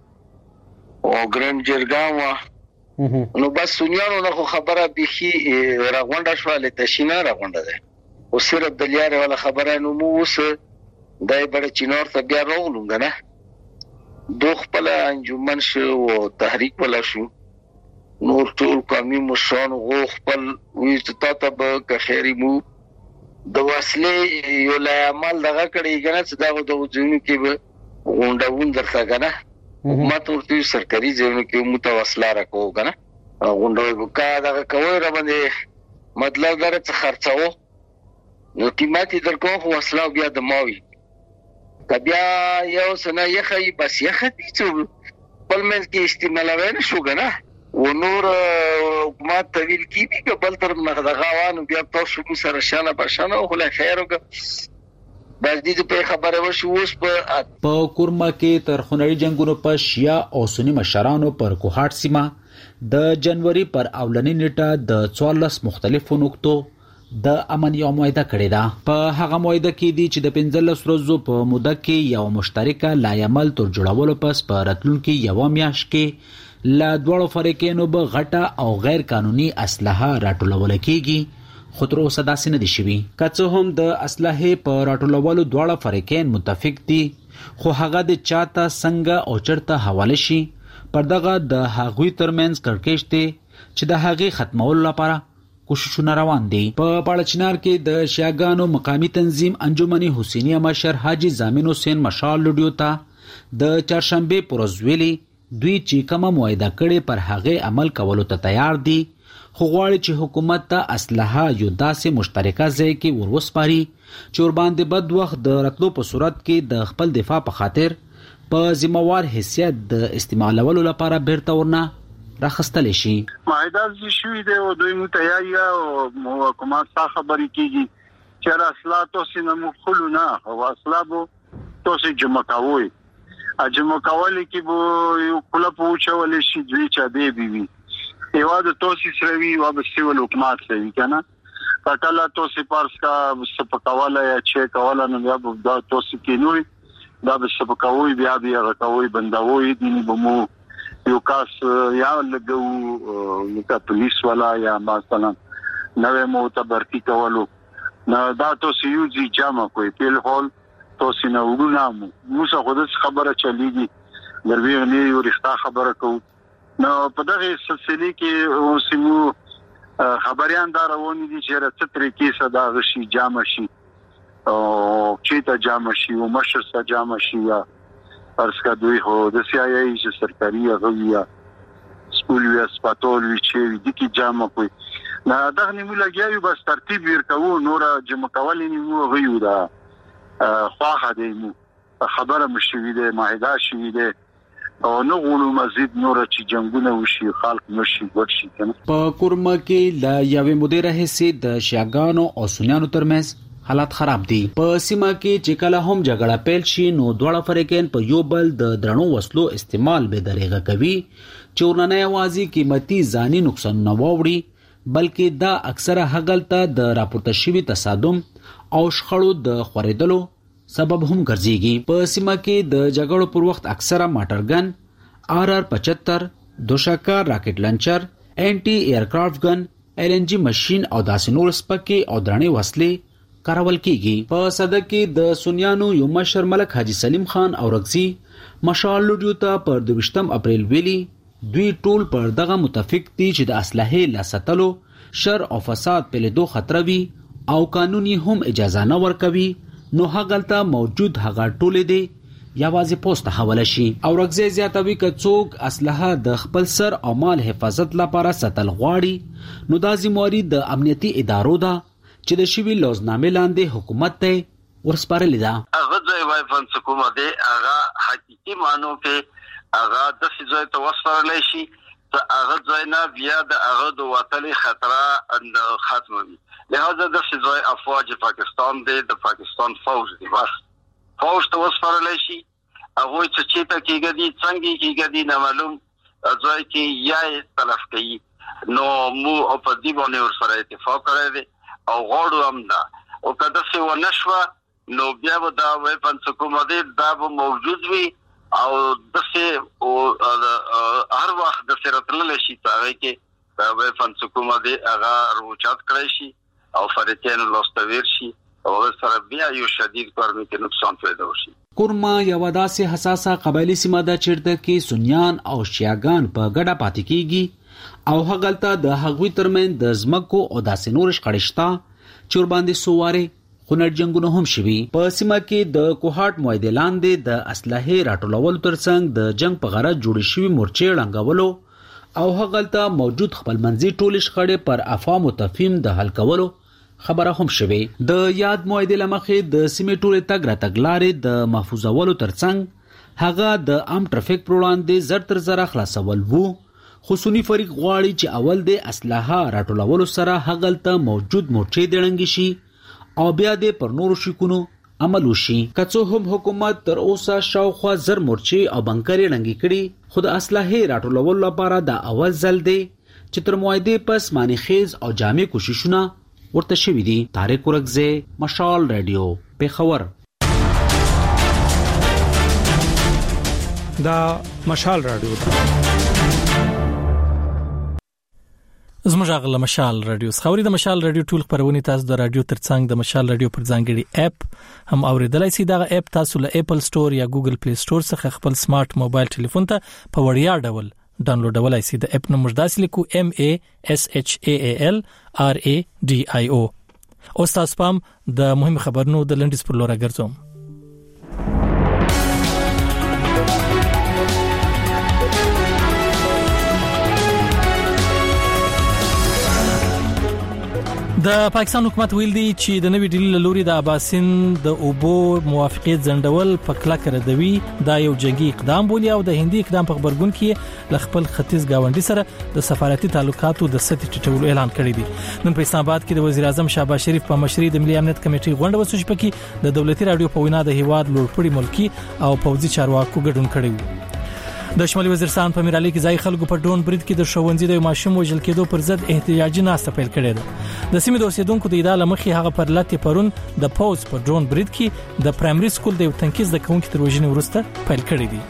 او ګران جرګاوا نو بس سنیانو نه خبره بيخي راغونډه شو له تشینه راغونډه ده او صرف د لیاره ولا خبره نو مو وس دای بڑ چینور ته بیا راغلم غنه دو خپل انجمن شو او تحریک ولا شو نور ټول قومي مشران غو خپل وې ته به خیری مو د وسلې یو لا عمل دغه کړي کنه چې دا د وځونو کې به غونډاون درته کنه حکومت ورته سرکاري ځینو کې متوسله راکو کنه غونډوي وکا دغه کوي را باندې مطلب درته خرڅاو نو قیمتي درکو وسله بیا د ماوي کبیا یو سنه یخی بس یختی چې بل من کې استعمالوي نه شو کنه و نور حکومت طویل کی بي که بل تر مغدغاوانو بیا تاسو سره شانه بشانه خو له خیر وک بس دې په خبره وشو اوس په کورما کې تر خونړي جنگونو په شیا او سنی مشرانو پر کوهاټ سیمه د جنوري پر اولنی نیټه د 14 مختلفو نقطو د امن یو معاهده کړې ده. په هغه معاهده کې دي چې د 15 ورځو په موده کې یو مشترکه لایحه تر جوړولو پس په راتلونکي یو میاشت کې لا دوړو فریقینو به غټه او غیر قانوني اسلحه راټولول کېږي، خو تر اوسه داسې نه دي شوي. که څه هم د اسلحې په راټولولو دواړه فریقین متفق دي، خو هغه د چاته څنګه او چرته حواله شي پر دغه د هغوی ترمنځ کړکېچ دی چې د هغې ختمولو لپاره کوششونه روان دي. په پاړچنار کې د شیعاګانو مقامی تنظیم انجمن حسینیه مشر حاجی زامن حسین مشال لډیو ته د چهارشنبه پروز ویلي دوی چې کومه معاهده کړي پر هغه عمل کولو ته تیار دي، خو غواړي چې حکومت ته اسلحه یو داسې مشترکه ځای کې وروسپاري چې ور باندې بد وخت د راتلو په صورت کې د خپل دفاع په خاطر په ذمہوار حیثیت د استعمالولو لپاره بیرته ورنه راخستل شي. معاهده شوی دی او دوی متیاری او حکومت څخه خبرې کیږي چې اصلاح توسي نه مخلو نه او اصلاح بو توسي جمع کوي اجمع کول کې بو یو کله پوښول شي دوی چا دی بي یو د توسي سروي او د سیول حکومت سوي کنه کله توسي پارس کا سپکواله یا چې کوله نو بیا د توسي کې نوې دا به سپکوي بیا راکوي بندوي دي بمو یو کاس یا لګو لکه پولیس والا یا مثلا نوې معتبرتی کولو نه دا توسي یوزي جامه کوي په هول توسي نه ورونامو موږ خو د خبره چلیږي دروي نه یو رښتا خبره کوو نو په دغه سلسله کې اوسمو خبريان دا رواني دي چې راتري کې صدا غشي جامه شي او چې ته جامه شي او مشر سره جامه شي یا ارسکا دوی هو د CIA چې سرکاري غویا سکول وی سپاتول وی چې د کی جامه کوي نه دغه نیمه لګیایو بس ترتیب ورکو نور جمع کول نیمه غيو دا خواخه دی خبره مشوي ده معاهده شوی ده او نو غولو مزید نور چې جنگونه وشي خلک نشي ورشي کنه. په کورما کې لا یوې مدیر هسي د شیعاګانو او سنیانو ترمنځ حالات خراب دي. په سیمه کې چې کله هم جګړه پیل شي نو دواړه فریقین په یو بل د درنو وسلو استعمال به درېغه کوي چې ورننه یوازې قیمتي ځاني نقصان نه ووري بلکې دا اکثره هغلته د راپورته شوی تصادم او شخړو د خورېدلو سبب هم ګرځيږي. په سیمه کې د جګړو پر وخت اکثره ماټرګن RR-75 دوشاکار راکټ لانچر انټي ایرکرافټ ګن LNG ماشين او داسې نور سپکې او درنې وسلې کارول کیږي. په صدر کې د سنیانو یو مشر ملک حاجی سلیم خان او رغزی مشال لډیو ته پر 22 اپریل ویلي دوی ټول پر دغه متفق دي چې د اسلحې لاساتلو شر او فساد په لیدو خطر وي او قانوني هم اجازه نه ورکوي نو هغلته موجود هغه ټول دي یوازې پوسټ حواله شي. او رغزی زیاتوي ک څوک اسلحه د خپل سر او مال حفاظت لپاره ساتل غواړي نو د ذمہواری د امنیتي ادارو ده چې د شوی لوزنامې لاندې حکومت ته ورسپارلې ده. هغه ځای وای فنس کومه ده هغه حقيقي مانو کې هغه د فزای ته وسپارلې شي ته هغه ځای نه بیا د هغه د وتلې خطر ختموي. لہذا د فزای افواج پاکستان د پاکستان فوج دی بس فوج ته وسپارلې شي هغه چې ته کېږي څنګه کېږي نه معلوم ځای کې یا تلف کوي نو مو او په دې باندې ورسره اتفاق کړی او غوړو هم دا او کله څه ونشوه نو بیا به دا ویپن حکومت دا به موجود وي او دغه او هر وخت د سرتل شي تاغه کې دا ویپن حکومت هغه روچات کړی شي او فریقین لوستویر شي او سره بیا یو شدید کارونه کې نقصان پیدا وشي. کورما یو داسې حساسه قبایلی سیمه ده چیرته کې سنیان او شیعاګان په ګډه پاتې کیږي او هغلته د هغوی ترمن د زمکو او داسې نور شخړشتا چې ور باندې سواره خونړ جنگونه هم شوي. په سیمه کې د کوهاټ معاهده لاندې د اسلحې راټولولو ترڅنګ د جنگ په غرض جوړ شوی مورچې ړنګولو او هغلته موجود خپلمنځي ټول شخړې پر افهام او تفهیم د حل کولو خبره هم شوي. د یاد معاهده لمخې د سیمې ټولې تګ را تګلارې د محفوظولو ترڅنګ هغه د عام ټرافیک پر وړاندې زر تر زر خلاصول وو خو سنی فریق غواړي چې اول د اسلحه راټولولو سره هغلته موجود مورچې دړنګ شي او بیا د پر نورو شکونو عمل وشي. کڅو هم حکومت تر اوسه شاوخوا زر مورچې او بنکرې ړنګې کړي، خو د اسلحې راټولولو لپاره دا اول ځل دی چې تر معاهدې پس مانیخیز او جامع کوششونه ورته شوي دي. طارق ورکزی، مشال رادیو، پیښور. دا مشال رادیو ده. زموږ غل مشال رادیو خبري د مشال رادیو ټول خبرونه تاسو د رادیو ترڅنګ د مشال رادیو پر ځانګړي اپ هم اوریدلای شئ. دا اپ تاسو له اپل سٹور یا ګوګل پلی سٹور څخه خپل سمارټ موبایل ټلیفون ته په وړیا ډول ډاونلوډولای شئ. د اپ نوم داسې لیکو MASHAALRADIO. او تاسو پام د مهم خبرونو د لنډیز پر لور راګرځوم. د پاکستان حکومت ویل دی چې د نوې ډیلی لوري د اباسین د اوبو موافقت ځندول په کلک ردوي دا یو جنگي اقدام بولي او د هندي اقدام په خبرګون کې ل خپل ختیځ گاونډي سره د سفارتي تعلقاتو د سطحي ټیټولو اعلان کړی دی. نن په اسلام آباد کې د وزیر اعظم شهباز شریف په مشرۍ د ملي امنیت کمیټې غونډه وسوي پکې د دولتي رادیو په وینا د هیواد لوړپوړي ملکی او پوځي چارواکو ګډون کړی و. د شمالي وزیرستان په میرالي کې ځای خلکو په ډرون برید کې د ښوونځي د ماشوم وژل کېدو پر ضد احتجاجي ناسته پیل کړې ده. د سیمې د اوسیدونکو د ادعا لمخې هغه پر لاتې پرون د پوز په ډرون برید کې د پرایمري سکول د یو تنکیز د کوونکو تر وژنې وروسته پیل کړی دی.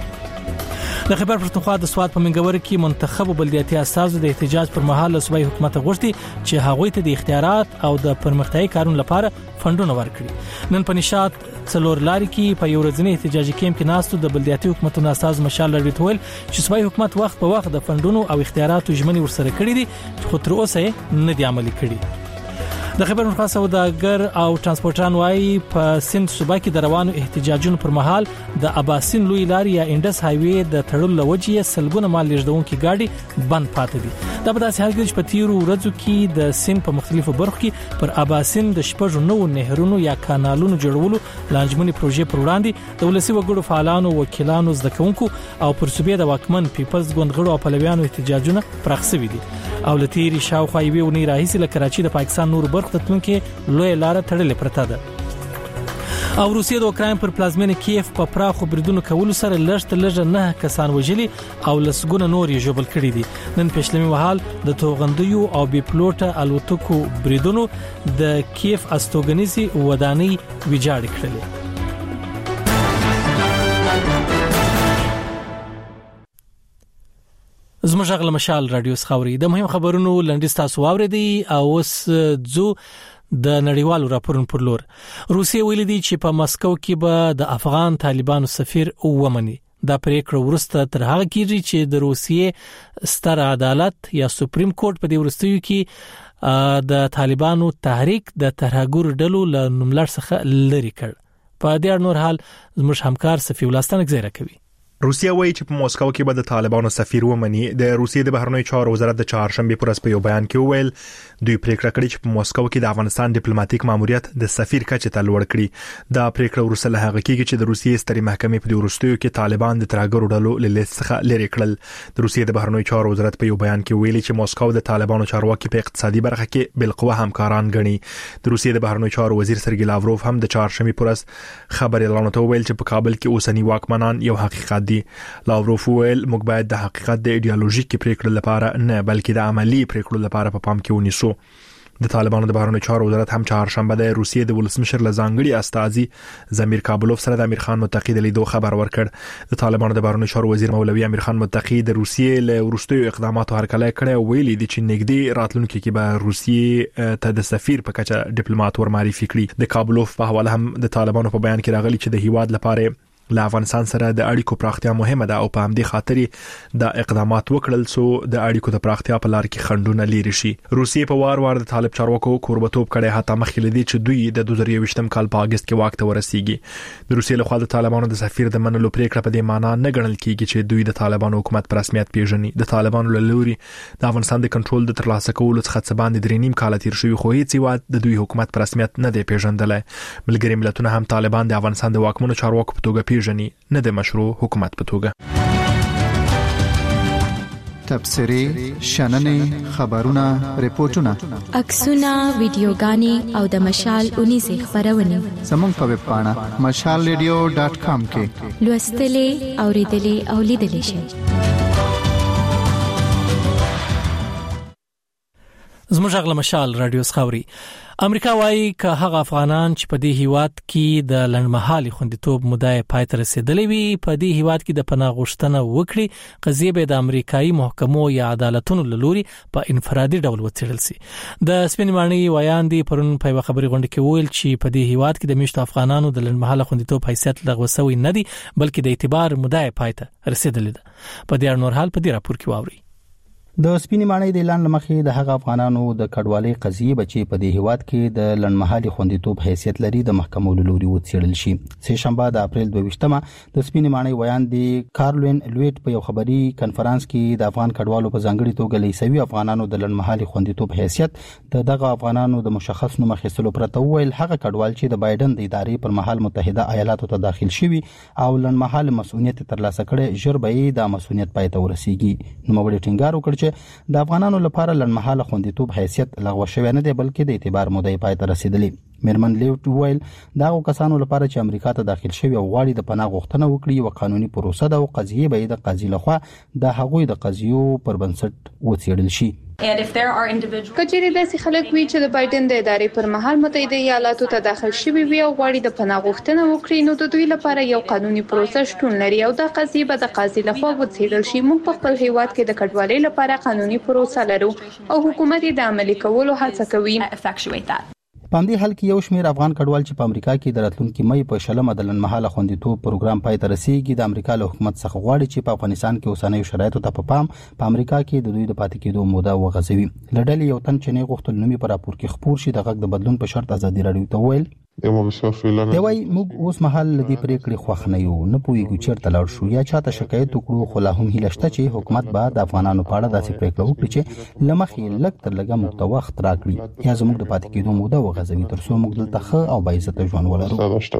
د خیبر پښتونخوا د سواد په منګور کې منتخب بلدیاتي اساسو د احتجاج پر مهال له صوبایي حکومت غوښتي چې هغوی ته د اختیارات او د پرمختیايي کارونو لپاره فندونه ورکړي. نن په نشاط څلور لاري کې په یو ورځنی احتجاجي کیمپ کې ناستو د بلدیاتي حکومتونو اساس مشال لري تول چې صوبایي حکومت وخت په وخت د فندونو او اختیاراتو ژمنې ورسره کړې دي خو تر اوسه نه دی عملي کړي. د خیبر پښتونخوا سوداګر او ترانسپورټران وايي په سند صوبه کې د روانو احتجاجونو پر مهال د اباسین لوی لارې یا انډس هایوي د تړلو لوجې سلګونه مال لیږدونکو گاډي بند پاتې دي. دا په داسې حال کې چې په تیرو ورځو کې د سند په مختلفو برخو کې پر اباسین د شپږ نوو نهرونو یا کانالونو جوړولو لانجمنې پروژې پر وړاندې د ولسی وګړو فعالانو وکیلانو زده کوونکو او پر صوبې د واکمن پیپلز ګوند غړو او پلویانو احتجاجونه پراخ شوي دي. او لتیری شاوخوا یوې ونی راهیسې له کراچۍ د پاکستان نور برخو ته تلونکې لوی لار تړلې پرته ده. او روسیه د اوکراین پر پلازمینه کیف په پراخو بریدونو کولو سره لږ 9 کسان وژلي او لسګونه نور یې ژوبل کړي دي. نن پښلمي وحال د توغندیو او بي پلوټه الوتکو بریدونو د کیف استوګنیزي ودانۍ ویجاړ کړلې. زموږ غل مشال رادیو خبري د مهم خبرونو لنډیز تاسو واوریدي او اوس ځو د نړیوالو راپورونو پر لور. روسیه ویلي دی چې په مسکو کې به د افغان طالبانو سفیر ومني. دا پریکړه ورسته تر هغه کېږي چې د روسیې ستر عدالت یا سپریم کورټ په دې ورستیو کې د طالبانو تحریک د ترهګر ډلو له نوملړ څخه لري کړ. په دې نور حال زموږ همکار صفی ولستان گزاره کوي. روسیه وایي چې په موسکو کې به د طالبانو سفیر ومني. د روسیې د بهرنیو چارو وزارت د چهارشنبه پر ورځ په یو بیان کې وویل دوی پریکړه کړې چې په موسکو کې د افغانستان ډیپلوماټیک ماموریت د سفیر کچې ته لوړ کړي. دا پریکړه ورسره له هغه کېږي چې د روسیې سترې محکمې په دې ورستیو کې طالبان د ترهګرو ډلو له لیست څخه لري کړل. د روسیې د بهرنیو چارو وزارت په یو بیان کې ویلي چې موسکو د طالبانو چارواکي په اقتصادي برخه کې بالقوه همکاران ګڼي. د روسیې د بهرنیو چارو وزیر سرګی لاوروف هم د چهارشنبه پر ورځ خبر اعلان ویل چې په کابل کې اوسنی واکمنان یو حقیقت دي. لاوروف ویل موږ باید د حقیقت د ایدئولوژیکي پریکړو لپاره نه بلکې د عملی پریکړو لپاره په پام کې ونیسو. د طالبانو د بهرنیو چارو وزارت هم چهارشنبه د روسیې د ولسمشر لزانګړي استازي زمیر کابلوف سره د امیر خان متقی د لیدو خبر ورکړ. د طالبانو د بهرنیو چارو وزیر مولوی امیر خان متقی د روسیې له ورستیو اقداماتو هرکلی کړی او ویلي دي چې نږدې راتلونکي کې به روسیې ته د سفیر په کچه ډیپلوماټ ورمعرفي کړي. د کابلوف په حواله هم د طالبانو په بیان کې راغلي چې د هیواد لپاره له افغانستان سره د اړیکو پراختیا مهمه ده او په همدې خاطر د اقدامات وکړل سو د اړیکو د پراختیا په لار کې خنډونه لري شي. روسیې په وار د طالب چارواکو کوربتوب کړي حتی مخکې لدی چې دوی د 2023 کال په اگست کې واک ته ورسیږي. د روسیې لخوا د طالبانو د سفیر د منلو پریکړه په دې معنی نه ګڼل کیږي چې دوی د طالبانو حکومت په رسمیت پیژني. د طالبانو له لوري د افغانستان د کنټرول د ترلاسه کولو څخه څه باندې 3.5 کال تیر شوی خو هیڅ وخت د دوی حکومت په رسمیت نه دی پیژندل. ملګری ملتونه هم طالبان د افغانستان د واکمنو چارواکو په توګه پیژني نه د مشروع حکومت په توګه. تبصرې شننې خبرونه ریپورتونه عکسونه ویډیوګانې او د مشال 19 خبرونه زموږ په ویب پاڼه mashalradio.com کې لوستلې اوریدلې او لیدلې شئ. زموږ غل مشال رادیو خاوري امریکا وايي که هغه افغانان چې په دې هیواد کې د لنډمهالي خوندیتوب مدعا پای ته رسیدلې وي په دې هیواد کې د پناه غوښتنه وکړي قضیه به د امریکایي محکمو یا عدالتونو لوري په انفرادي ډول وڅېړل شي. د سپین مانی ویاندې پرون په خبري غونډه کې ویل چې په دې هیواد کې د میشتو افغانانو د لنډمهاله خوندیتوب حیثیت لغوه شوی نه دي بلکې د اعتبار مدعا پای ته رسیدلې ده. په دې اړه نور حال په دې راپور کې واوري. د سپینې ماڼۍ د اعلان لمخې د هغه افغانانو د کډوالۍ قضیه بچي په دې هیواد کې د لنډمهالي خوندیتوب حیثیت لري د محکمو لوري وڅېړل شي. سه شنبه د اپریل 22مه د سپینې ماڼۍ ویاندې کارلوین لویټ په یو خبري کانفرنس کې د افغان کډوالو په ځانګړي توګه لیسوي افغانانو د لنډمهالي خوندیتوب حیثیت دغه افغانانو د مشخص نوم اخیستلو پرته ویل هغه کډوال چې د بایدن د ادارې پر مهال متحده ایالاتو ته داخل شوي او لنډمهاله مسؤلیت ترلاسه کړي ژر به د مسؤلیت پای ته ورسیږي. نو موږ ټینګار وکړ چې د افغانانو لپاره لنډمهاله خوندیتوب حیثیت لغوه شوی نه دی بلکې د اعتبار مدعا پای ته رسیدلی. میرمن لیوټ ویل دا کسانو لپاره چې امریکا ته داخل شوی او غواړي د پناه غوښتنه وکړي یو قانوني پروسه ده او قضیه به د قاضي لخوا د هغوی د قضیو پر بنسټ وڅېړل شي. کچېرې داسې خلک وي چې د بایدن د ادارې پر مهال متحده ایالاتو ته داخل شوي وي او غواړي د پناه غوښتنه وکړي نو د دوی لپاره یو قانوني پروسه شتون لري او دا قضیه به د قاضي لخوا وڅېړل شي. موږ په خپل هیواد کې د کډوالۍ لپاره قانوني پروسه لرو او حکومت یې د عملي کولو هڅه کوي. په دې حال کې یو شمېر افغان کډوال چې په امریکا کې د راتلونکي مې په شلمه د لنډمهاله خوندیتوب پروګرام پای ته رسیدي د امریکا له حکومت څخه غواړي چې په افغانستان کې اوسنۍ شرایطو ته په امریکا کې د دوی د پاتې کېدو موده وغځوي. لړل یو تن چې نه غوښتل نومي پر راپور کې خبر شي د غږ د بدلون په شرط ازادي راډیو ته ویل دی وای موږ اوس مهال لدی پریکړې خوښ نه یو نه پوهیږو چیرته لاړ شو یا چاته شکایت وکړو خو لا هم هیله شته چې حکومت به د افغانانو په اړه داسې پریکړه وکړي چې لمخې لږ تر لږه موږ ته وخت راکړي یا زموږ د پاتې کېدو موده وغځوي تر څو موږ دلته ښه او باعزت ژوند ولرو.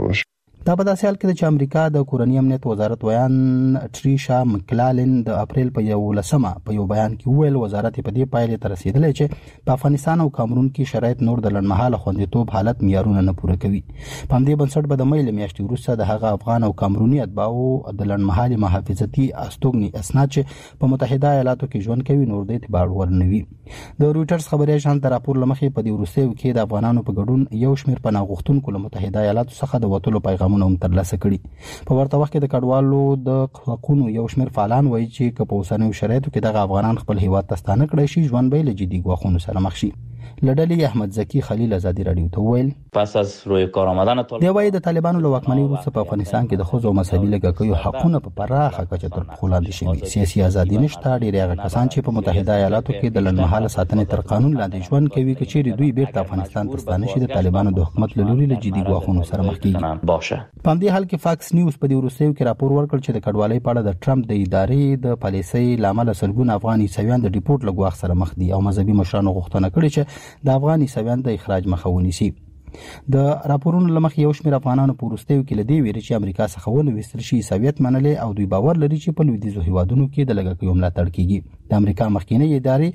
دا په داسې حال کې چې امریکا د کورنۍ امنیت وزارت ویان ټریشا مکلالن د اپریل په 11مه په یو بیان کې ویل وزارت په دې پایلې ته رسیدلی چې په افغانستان او کامرون کې شرایط نور د لنډمهاله خوندیتوب حالت معیارونه نه پوره کوي. په دې بنسټ به د مې میاشتې وروسته د هغه افغان او کامروني اتباعو د لنډمهالي محافظتي استوګنې اسناد چې په متحده ایالاتو کې ژوند کوي نور د اعتبار ورنوي. د رويټرز خبري اژانس د راپور لمخې په دې وروستیو کې د افغانانو په ګډون یو شمېر پناه غوښتونکو له متحده ایالاتو څخه د وټولو پیغامونه هم ترلاسه کړي. په ورته وخت کې د کډوالو د حقوقو یو شمېر فعالان وایي چې که په اوسنیو شرایطو کې دغه افغانان خپل هیواد ته ستانه کړي شي ژوند به له جدي ګواښونو سره مخ شي. لډلې احمد زکی خلیل ازادي راډیو ته ویل پس از روی کار آمدن دی وایي د طالبانو له واکمنۍ وروسته په افغانستان کې د ښځو مذهبي لږکیو حقونه په پراخه کچه تر پښو لاندې شوي. سیاسي ازادي نشته. ډېر هغه کسان چې په متحده ایالاتو کې د لنډمهاله ساتنې تر قانون لاندې ژوند کوي که چیرې دوی بیرته افغانستان ته ستانه شي د طالبانو د حکومت له لوري له جدي ګواښونو سره مخ کیږي. په دې حال کې فاکس نیوز په دې وروستیو کې راپور ورکړ چې د کډوالۍ په اړه د ټرمپ د ادارې د پالیسۍ لامل سلګونه افغان عیسویان د ډیپورت لګواخ سره مخ دي او مذهبي مشرانو غوښتنه کړې چې د افغان عیسویان د اخراج مخه ونیسي. د راپورونو لمخې یو شمېر افغانانو په وروستیو کې لدی ویري چې امریکا څخه ونه وستل شي عیسویت منلې او دوی باور لري چې په لویدیځو هیوادونو کې د لږکیو ملاتړ کیږي. د امریکا مخکینی ادارې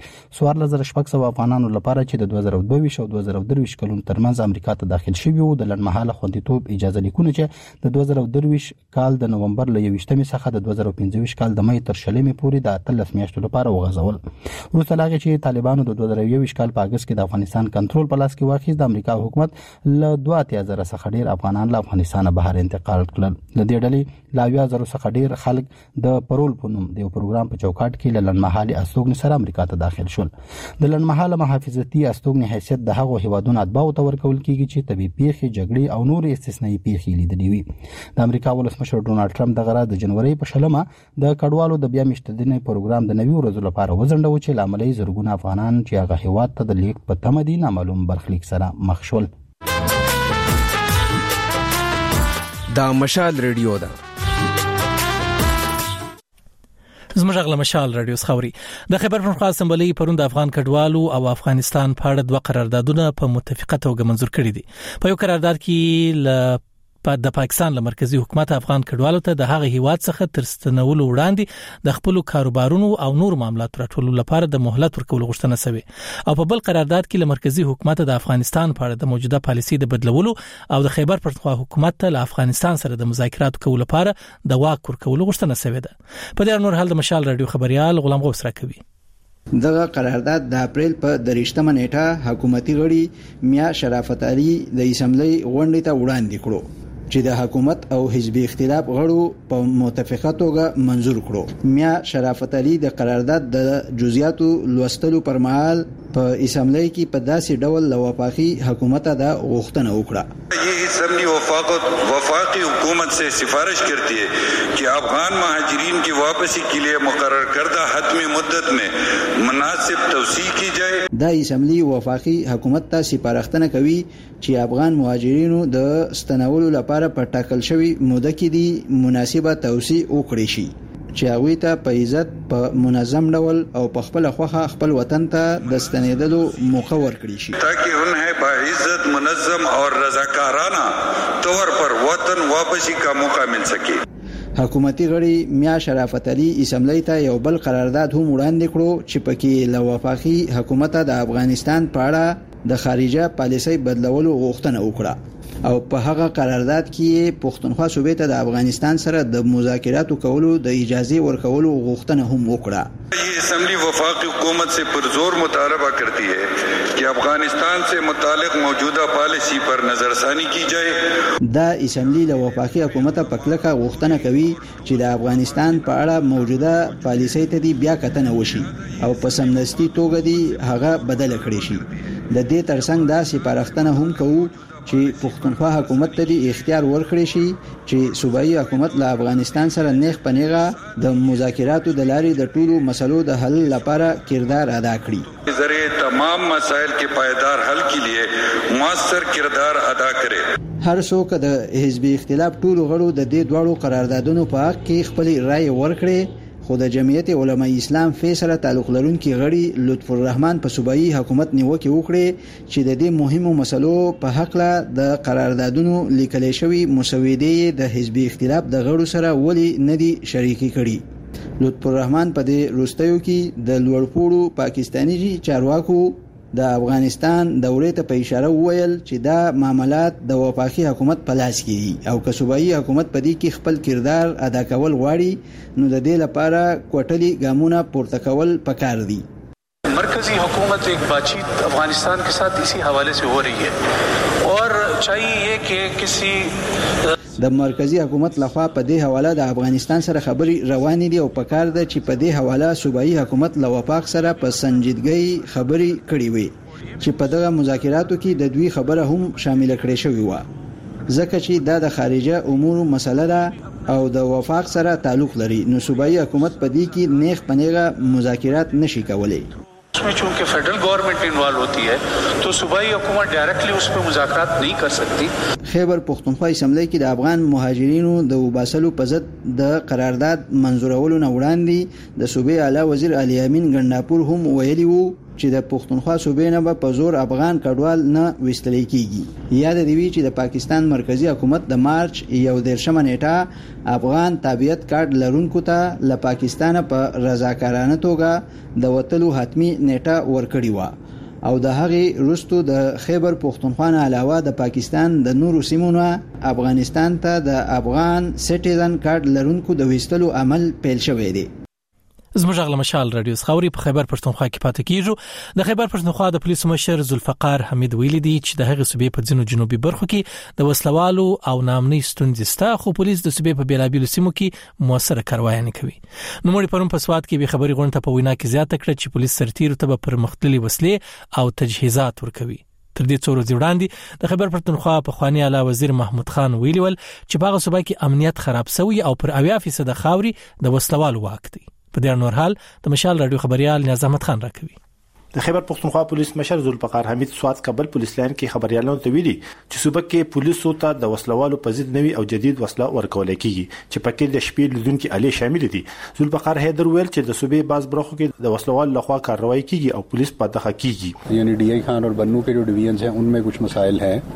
14600 افغانانو لپاره چې د 2022 او 2023 کلونو ترمنځ امریکا ته داخل شوي وو د لنډمهاله خوندیتوب اجازه لیکونه چې د 2023 کال د نومبر له 21 څخه د 2025 کال د مې تر شلمې پورې د 13 میاشتو لپاره وغځول. وروسته لاغه چې طالبانو د 2021 کال په اگست کې د افغانستان کنټرول په لاس کې واخیست د امریکا حکومت له 2000 څخه ډیر افغانان له افغانستان بهر انتقال کړل. د دې ډلې لا 2000 څخه ډیر خلک د پرول په نوم د پروګرام په چوکاټ کې لنډمهاله استوګنې سره امریکا ته داخل شول. د لنډمهاله محافظتي استوګنې حیثیت د هغو هیوادونو اتباعو ته ورکول کیږي چې طبي پیښې جګړې او نور استثنایی پیښې لیدلې وي. د امریکا ولسمشر ډونالد ټرمپ د غره د جنوري په شلمه د کډوالو د بیا میشتدنې پروګرام د 90 ورځې لپاره وزنډو چې لاملې زرګونه افغانان چې هغه هیواد ته د لیک په تمه دي نامعلوم برخلیک سره مخ شول. دا مشال ریډیو ده. زموږ غل مشال رادیو خاوري د خبر پرمختګ اسمبلی پروند افغان کډوالو او افغانستان په اړه دوه قراردادونه په متفقه توګه منزور کړي دي. په یو قرارداد کې د پاکستان له مرکزی حکومت افغان کډوالو ته د هغه هیواد څخه تر ستنولو وړاندې د خپل کاروبارونو او نور معاملات راټولولو لپاره د مهلت ورکولو غوښتنه شوې او په بل قرارداد کې له مرکزی حکومت د افغانستان په اړه د موجوده پالیسي د بدلولو او د خیبر پښتونخوا حکومت ته له افغانستان سره د مذاکرات کولو لپاره د واک ورکولو غوښتنه شوې ده. په دې نور حال د مشال رادیو خبريال غلام غوث راکوي. دغه قرارداد د اپریل په 23مه نیټه حکومتي غړي میا شرافت علي د اسمبلی غونډې ته وړاندې کړو چې د حکومت او حزبي اختلاف غړو په موافقه توګه منزور کړو. میا شرافت علي د قرارداد د جزئیاتو لوستلو پر مهال په اسمبلی کې په داسې ډول لوافاقي حکومت ته غوښتنه وکړه. یہ اسمبلی وفاقی حکومت سے سفارش کرتی ہے کہ افغان مہاجرین کی واپسی کے لیے مقرر کردہ حتمی مدت میں مناسب توسیع کی جائے. دا اسمبلی وفاقی حکومت ته سپارښتنه کوي چې افغان مهاجرینو د ستنولو لپاره په ټاکل شوی موده کې دی مناسبه توسیع وکړي شي چې هغه ته په عزت په منظم ډول او په خپل خوخه خپل وطن ته د ستنېدلو موقع ورکړي شي تاکہ انہیں باعزت منظم اور رضاکارانہ طور پر وطن واپسی کا موقع مل سکے. حکومتي غړي میا شرافت علي اسمبلی ته یو بل قرارداد هم وړاندې کړو چې پکې له وفاقي حکومت د افغانستان په اړه د خارجه پالیسۍ بدلولو غوښتنه وکړه او په هغه قرارداد کې پښتونخوا صوبې ته د افغانستان سره د مذاکراتو کولو د اجازه ورکولو غوښتنه هم وکړه. یہ اسمبلی وفاقی حکومت سے پرزور مطالبہ کرتی ہے کہ افغانستان سے متعلق موجودہ پالیسی پر نظرثانی کی جائے. دا اسمبلی له وفاقي حکومت په کلکه غوښتنه کوي چې د افغانستان په اړه موجوده پالیسۍ ته دی بیا کتنه وشي او په سمدستي توګه دی هغه بدل کړي شي. د دې ترڅنګ دا سپارښتنه هم کوي چې پښتونخوا حکومت ته اختیار ورکړي شي چې صوبایي حکومت له افغانستان سره نیغ پنیغه د مذاکراتو د لارې د ټولو مسلو د حل لپاره کردار ادا کړي. ذریعے تمام مسائل کے پائیدار حل کے لیے مؤثر کردار ادا کرے. هر څوک د حزبي اختلاف ټولو غړو د دې دوړو قراردادونو په حق کې خپل رائے ورکړي خو د جمعیت علماء اسلام فیصله تعلق لرونکي غړي لطف الرحمن په صوبایي حکومت نیوکه وکړي چې د دې مهمو مسلو په حق له د قراردادونو لیکل شوی مسودې د حزبي اختلاف د غړو سره ولې نه دي شریکي کړي. لطف الرحمن په دې روستیو کې د لوړپوړو پاکستاني چارواکو د افغانستان دولت ته په اشاره وویل چې دا معاملات د وفاقي حکومت په لاس کې دي او که صوبایي حکومت په دې کې خپل کردار ادا کول غواړي نو د دې لپاره کوټلي ګامونه پورته کول پکار دي. مرکزی حکومت ایک بات چیت افغانستان کے ساتھ اسی حوالے سے ہو رہی ہے اور چاہیے کہ کسی د مرکزی حکومت لخوا په دې حواله د افغانستان سره خبري روانې دي او په کار ده چې په دې حواله صوبایي حکومت له وفاق سره په سنجیدګۍ خبري کړي وي چې په دغه مذاکراتو کې د دوی خبره هم شامل کړي شوی و ځکه چې دا د خارجه امور مسله ده او د وفاق سره تعلق لري نو صوبایي حکومت په دې کې نیغ پنیغه مذاکرات نشي کولای. उसमें चूंकि फेडरल गवर्नमेंट इन्वॉल्व होती है तो सूबाई हुकूमत डायरेक्टली उस पर मुज़ाकरात नहीं कर सकती. خیبر پښتونخوا اسمبلی کې د افغان مهاجرینو د وباسلو په ضد د قرارداد منزورولو نه وړاندې د صوبې اعلی وزیر علي امین ګنداپور هم ویلي وو چې د پښتونخوا صوبې نه په زور افغان کډوال نه وستل کیږي. یاد دی چې د پاکستان مرکزی حکومت د مارچ 11 نیټه افغان تابعیت کارت لرونکو ته له پاکستان په رضاکارانه توګه د وټلو حتمی نیټه ورکړی و او د هغې وروسته د خیبر پښتونخوا نه علاوه د پاکستان د نورو سیمونو افغانستان ته د افغان سټیزن کارت لرونکو د وستلو عمل پیل شوی دی. زموږ غل مشال رادیو خاوري په خیبر پښتونخوا کې پاتې کیږو. د خیبر پښتونخوا د پولیسو مشر ذوالفقار حمید ویلي دی چې د هغې صوبې په ځینو جنوبي برخو کې د وسلوالو او نامنۍ ستونزې شته خو پولیس د صوبې په بیلابیلو سیمو کې موثره کاروایی نه کوي. نو موږ پرون په سواد کې به خبري غونډه په وینا کې زیاته کړه چې پولیس سرتیرو ته په مختلفي وسلې او تجهیزات ورکوي. تر دې څو ورځې وړاندې د خیبر پښتونخوا په خواني اعلی وزیر محمود خان ویلي چې په هغه صوبه کې امنیت خراب شوی او پر 80% خاوري د وسلوالو واک دی. په دې نور حال د مشال رادیو خبريال نیاز احمد خان راکوي. د خیبر پښتونخوا پولیس مشر ذوالفقار حمید سواد کابل پولیس لاین کې خبريالانو ته ویلي چې صوبه کې پولیسو ته د وسلوالو په ضد نوي او جدید وسله ورکول کیږي چې پکې د شپې لیدونکو علي شامل دي. ذوالفقار حیدر ویل چې د صوبې باز برخو کې د وسلوالو لخوا کارروایی کیږي او پولیس په دغه کیږي. یعنی ڈی آئی خان اور بنو کے جو ڈویژنز ہیں ان میں کچھ مسائل ہیں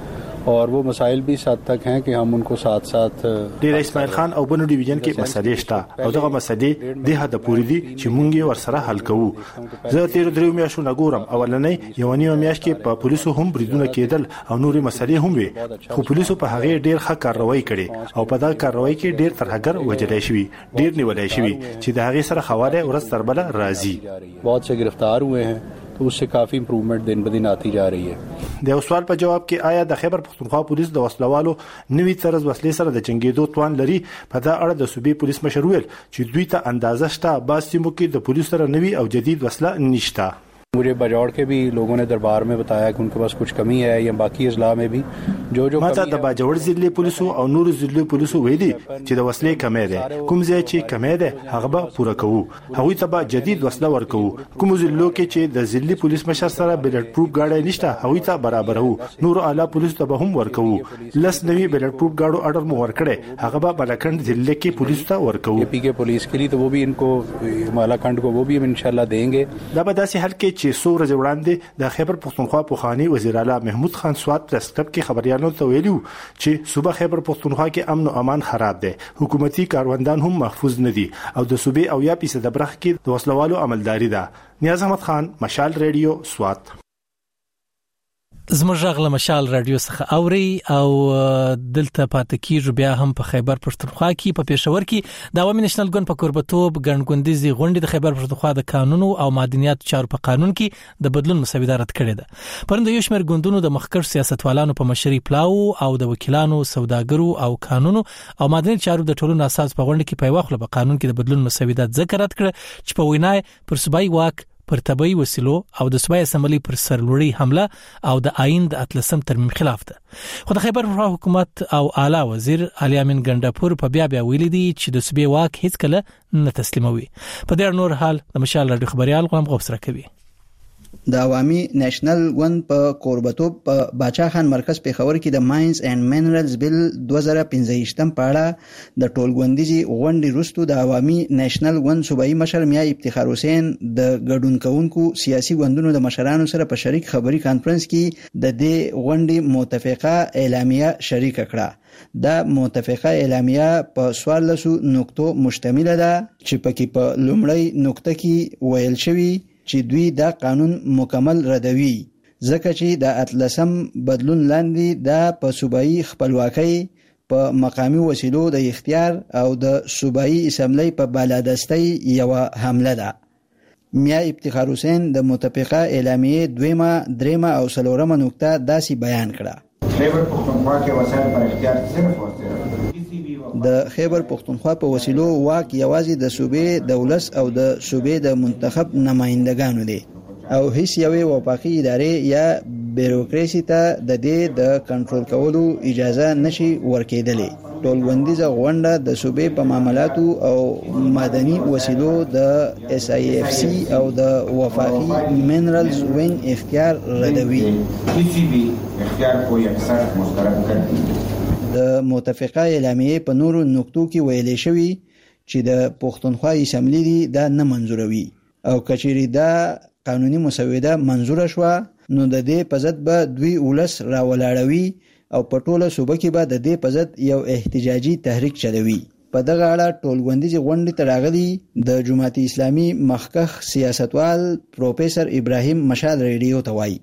और वो मसाइल भी इस हद तक हैं कि हम उनको साथ साथ ډیر اسماعیل خان او بنو ډیویژن کې مسلې شته او دغه مسلې د حد پوری دي چې مونږ یې ورسره حل کوو. زه تیر درې میاشتو نه ګورم اولنې یو نیمه میاشت کې په پولیسو هم بریدونه کېدل او نورې مسلې هم وي خو پولیسو په هغه ډیر ښه کاروایی کړې او په دا کاروایی کې ډیر ترهګر وجلای شوی ډیر نیولای شوی چې د هغه سره خواله ورځ تر بل راځي. बहुत से गिरफ्तार हुए हैं तो उससे काफी इंप्रूवमेंट दिन ब दिन आती जा रही है. د سوال په جواب کې آیا د خیبر پختونخوا پولیس د وسلوالو نوي طرز وسلې سره د جنگیدو توان لري؟ په دا اړه د صوبې پولیس مشر ویل چې دوی ته اندازه شته باسمو کې د پولیس سره نوي او جدید وسله نشته. मुझे बाजौड़ के भी लोगों ने दरबार में बताया कि उनके पास कुछ कमी है या बाकी अजला में भी जो ماته د باجوړ ضلع پولیسو او نور ضلع پولیسو ویلي چې د وسلې کمې ده کوم ځای چې کمې ده هغه به پوره کوو هغوی ته به جدید وسله ورکوو کوم ضلع کې چې د ضلع پولیس مشر سره بلډ پروف ګاډي نشته هغوی ته برابرو نور اعلی پولیس ته به هم ورکوو لس نوي بلډ پروف ګاډو اډر مو ورکړي هغه به بلکند ضلع کې پولیس ته ورکوو پی کے پولیس کے لیے تو وہ بھی ان کو مالاکنڈ کو وہ بھی ہم انشاءاللہ دیں گے. دا به داسې حل کې چې څو ورځې وړاندې د خیبر پختونخوا پوخانی وزیر اعلی محمود خان سواد پریس کلب کې خبريالانو ته ویلو چې صوبه خیبر پختونخوا کې امن او امان خراب دی حکومتي کاروندان هم محفوظ نه دي او د صوبې او یا پیسه د برخ کې د وسلوالو عملداري ده. نیاز احمد خان مشال ریډیو سوات. زموږ غل مشال رادیو څخه اوري او دلته پاتې کیږي بیا هم په خیبر پښتونخوا کې په پېښور کې د عوامي نېشنل ګوند په کوربتوب ګڼګوندیزي غونډې د خیبر پښتونخوا د قانونو او معدنیات چارو په قانون کې د بدلون مسودې رد کړې ده. پرنده یو شمېر ګوندونو د مخکښ سیاستوالانو په مشرۍ پلاو او د وکیلانو سوداګرو او قانونو او معدني چارو د ټولو اساس په غونډه کې په واخله په قانون کې د بدلون مسودات ذکر رد کړ چې په وینای پر صوبایي واک پر طبي وسیلو او د صوبایي اسمبلی پر سرلوړي حمله او د آئین د اتلسم ترمیم خلاف ده. خو د خیبر پښتونخوا حکومت او اعلی وزیر علي امین ګنداپور په بیا ویلي دي چې د صوبې واک هیڅ کله نه تسلیموي. په دې نور حال د مشال رادیو خبريال غوام غوب سره کوي. د عوامي نېشنل ګوند په کوربتوب په باچا خان مرکز پیښور کې د ماینز اینڈ منرالز بل 2015 په اړه د ټولګوندیزي غونډې وروسته د عوامي نېشنل ګوند صوبایي مشر میا افتخار حسین د ګډون کوونکو سیاسي ګوندونو د مشرانو سره په شریک خبري کانفرنس کې د دې غونډې متفقه اعلامیه شریک کړه. دا متفقه اعلامیه په 14 نقطو مشتمل ده چې پکې په لومړی نقطه کې ویل شوی چې دوی دا قانون مکمل ردوي ځکه چې د اتلسم بدلون لاندې د په صوبایي خپلواکۍ په مقامی وسیلو د اختیار او د صوبایي اسمبلی په بالادستۍ یو حمله ده. میا افتخار حسین د متفقه اعلامیه دویمه دریمه او څلورمه نقطه داسې بیان کړه. خیبر پختونخوا کې وسایل پر اختیار صرف ورته د خیبر پختونخوا په وسیلو واک یوازې د صوبې د ولس او د صوبې د منتخب نمائندګانو دي او هیڅ یوې وفاقي ادارې یا بیروکراسي ته د دې د کنټرول کولو اجازه نشي ورکېدلې. ټولګوندیزه غونډه د صوبې په معاملاتو او مدني وسیلو د SIFC او د وفاقي منرالز وینګ اختیار ردوي. اختیار کوئی اکثر مسترد کړي. د متفقه اعلامیه په نورو نقطو کې ویلې شوی چې د پښتونخوا اسمبلی دی دا نه منزوروي او کچېری دا قانوني مسوده منزور شوه نو د دې په ضد به دوی ولس راولاړوي او په ټوله صوبه کې به د دې په ضد یو احتجاجي تحریک چلوي. په دغه اړه ټولګوندیزي غونډې ته راغلي د جماعت اسلامي مخکښ سیاستوال پروفیسور ابراهیم مشال ریډیو ته وایي